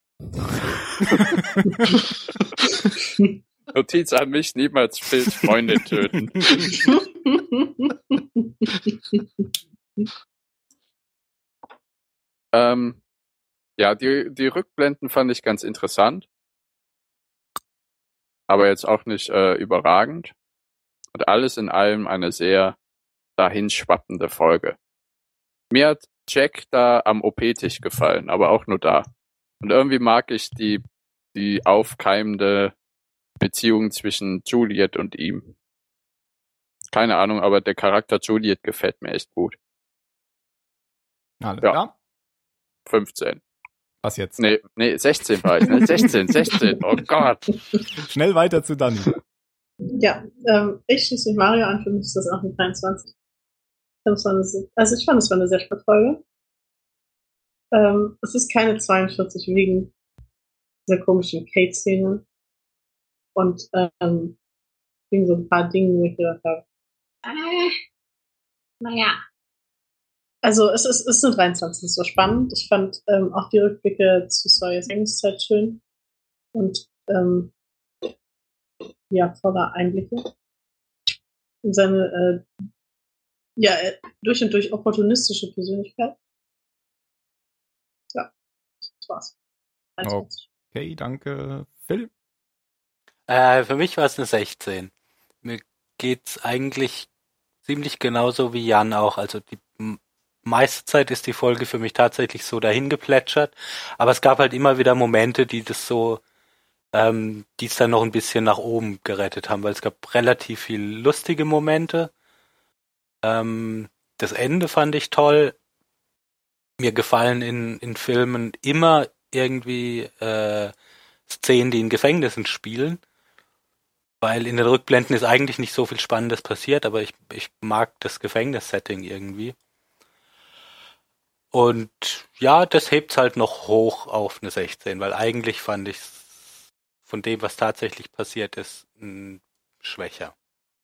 Notiz an mich, niemals Phils Freundin töten. ähm, ja, die, die Rückblenden fand ich ganz interessant. Aber jetzt auch nicht äh, überragend. Und alles in allem eine sehr dahinschwappende Folge. Mir hat Jack da am O P-Tisch gefallen, aber auch nur da. Und irgendwie mag ich die, die aufkeimende Beziehung zwischen Juliet und ihm. Keine Ahnung, aber der Charakter Juliet gefällt mir echt gut. Alles Ja. klar. fünfzehn. Was jetzt? Nee, nee, sechzehn war ich, ne? sechzehn, sechzehn, oh Gott. Schnell weiter zu Dani. Ja, ähm, ich schließe mich Mario an, für mich ist das auch eine dreiundzwanzig. Das war eine, sehr- also ich fand, es war eine sehr spannende Folge. Ähm, es ist keine zweiundvierzig wegen dieser komischen Kate-Szene und ähm, wegen so ein paar Dingen, wo ich gedacht habe, äh, naja. Also es ist, es ist eine dreiundzwanzig, es war spannend. Ich fand ähm, auch die Rückblicke zu Sawyers Lebenszeit schön und ähm, ja, voller Einblicke in seine äh, ja, äh, durch und durch opportunistische Persönlichkeit. Ja, das war's. dreiundzwanzig. Okay, danke. Phil? Äh, für mich war es eine sechzehn. Mir geht's eigentlich ziemlich genauso wie Jan auch. Also die m- meiste Zeit ist die Folge für mich tatsächlich so dahin geplätschert. Aber es gab halt immer wieder Momente, die das so, ähm, die es dann noch ein bisschen nach oben gerettet haben, weil es gab relativ viel lustige Momente. Ähm, das Ende fand ich toll. Mir gefallen in, in Filmen immer irgendwie äh, Szenen, die in Gefängnissen spielen. Weil in den Rückblenden ist eigentlich nicht so viel Spannendes passiert, aber ich, ich mag das Gefängnissetting irgendwie. Und ja, das hebt's halt noch hoch auf eine sechzehn, weil eigentlich fand ich von dem, was tatsächlich passiert ist, mh, schwächer.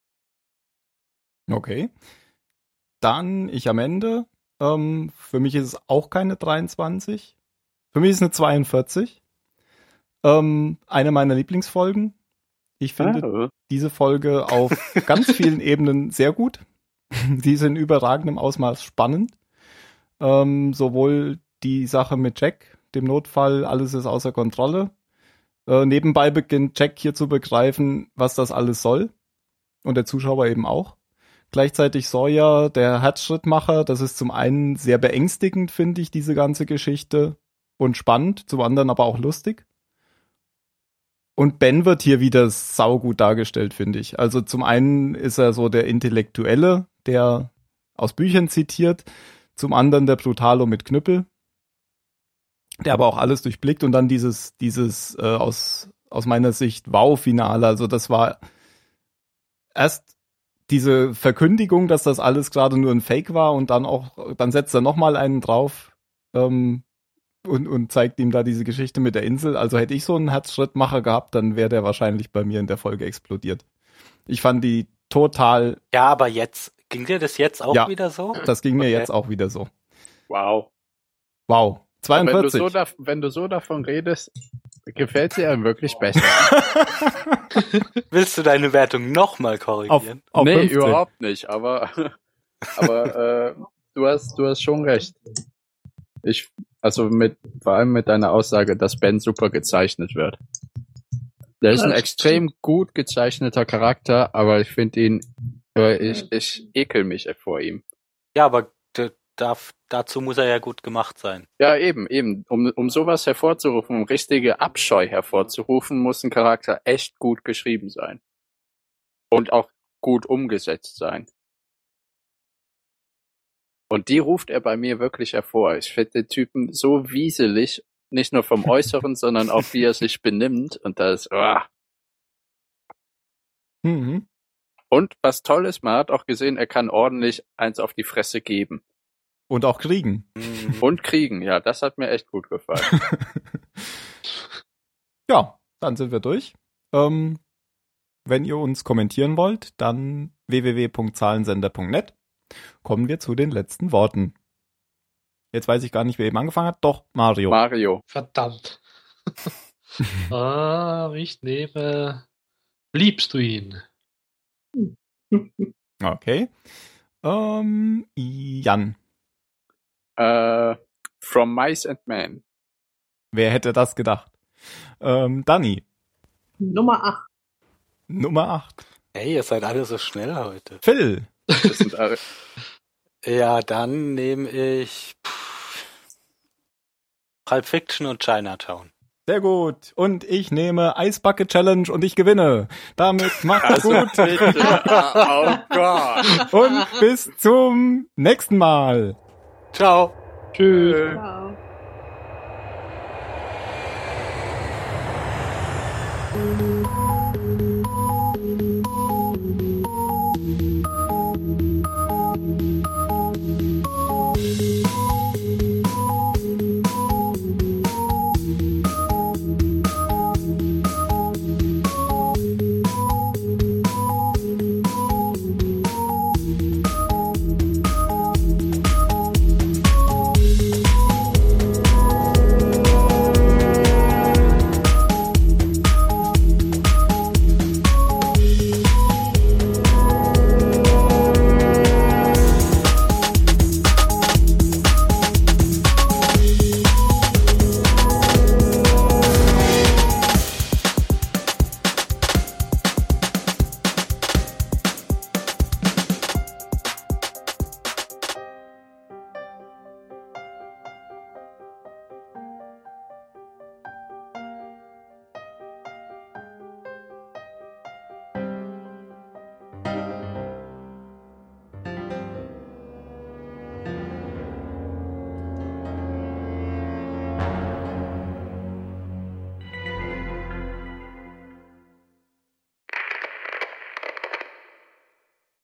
Okay. Dann ich am Ende. Ähm, für mich ist es auch keine dreiundzwanzig. Für mich ist es eine zweiundvierzig. Ähm, eine meiner Lieblingsfolgen. Ich finde Ah, diese Folge auf ganz vielen Ebenen sehr gut. Sie ist in überragendem Ausmaß spannend. Ähm, sowohl die Sache mit Jack, dem Notfall, alles ist außer Kontrolle. Äh, nebenbei beginnt Jack hier zu begreifen, was das alles soll. Und der Zuschauer eben auch. Gleichzeitig Sawyer, der Herzschrittmacher, das ist zum einen sehr beängstigend, finde ich, diese ganze Geschichte. Und spannend, zum anderen aber auch lustig. Und Ben wird hier wieder saugut dargestellt, finde ich. Also zum einen ist er so der Intellektuelle, der aus Büchern zitiert. Zum anderen der Brutalo mit Knüppel, der aber auch alles durchblickt. Und dann dieses, dieses äh, aus, aus meiner Sicht Wow-Finale. Also das war erst diese Verkündigung, dass das alles gerade nur ein Fake war und dann auch, dann setzt er nochmal einen drauf ähm, und, und zeigt ihm da diese Geschichte mit der Insel. Also hätte ich so einen Herzschrittmacher gehabt, dann wäre der wahrscheinlich bei mir in der Folge explodiert. Ich fand die total, Ja, aber jetzt, ging dir das jetzt auch Ja. wieder so? das ging mir Okay. jetzt auch wieder so. wow. Wow. Wenn du, zweiundvierzig. so da, wenn du so davon redest, gefällt sie einem wirklich besser. Willst du deine Wertung nochmal auf, korrigieren? auf nee, fünfzehn. überhaupt nicht, aber, aber äh, du hast, du hast schon recht. Ich, also mit, vor allem mit deiner Aussage, dass Ben super gezeichnet wird. Der ist ein Ja, extrem gut gezeichneter Charakter, aber ich finde ihn, äh, ich, ich ekel mich vor ihm. Ja, aber d- darf, dazu muss er ja gut gemacht sein. Ja, eben, eben. Um, um sowas hervorzurufen, um richtige Abscheu hervorzurufen, muss ein Charakter echt gut geschrieben sein. Und auch gut umgesetzt sein. Und die ruft er bei mir wirklich hervor. Ich finde den Typen so wieselig, nicht nur vom Äußeren, sondern auch wie er sich benimmt. Und das, ah, Mhm. Und was toll ist, man hat auch gesehen, er kann ordentlich eins auf die Fresse geben. Und auch kriegen. Mhm. Und kriegen, ja, das hat mir echt gut gefallen. Ja, dann sind wir durch. Ähm, wenn ihr uns kommentieren wollt, dann w w w punkt zahlensender punkt net. Kommen wir zu den letzten Worten. Jetzt weiß ich gar nicht, wer eben angefangen hat. Doch, Mario. Mario. Verdammt. ah, ich nehme. Liebst du ihn? Okay. Ähm, Jan. Äh, From Mice and Men. Wer hätte das gedacht? Ähm, Dani. Nummer acht. Nummer acht. Hey, ihr seid alle so schnell heute. Phil. Das sind alle. Ja, dann nehme ich pff, Pulp Fiction und Chinatown. Sehr gut. Und ich nehme Ice Bucket Challenge und ich gewinne. Damit macht's Also gut. bitte. Oh Gott. Und bis zum nächsten Mal. Ciao. Tschüss. Ciao.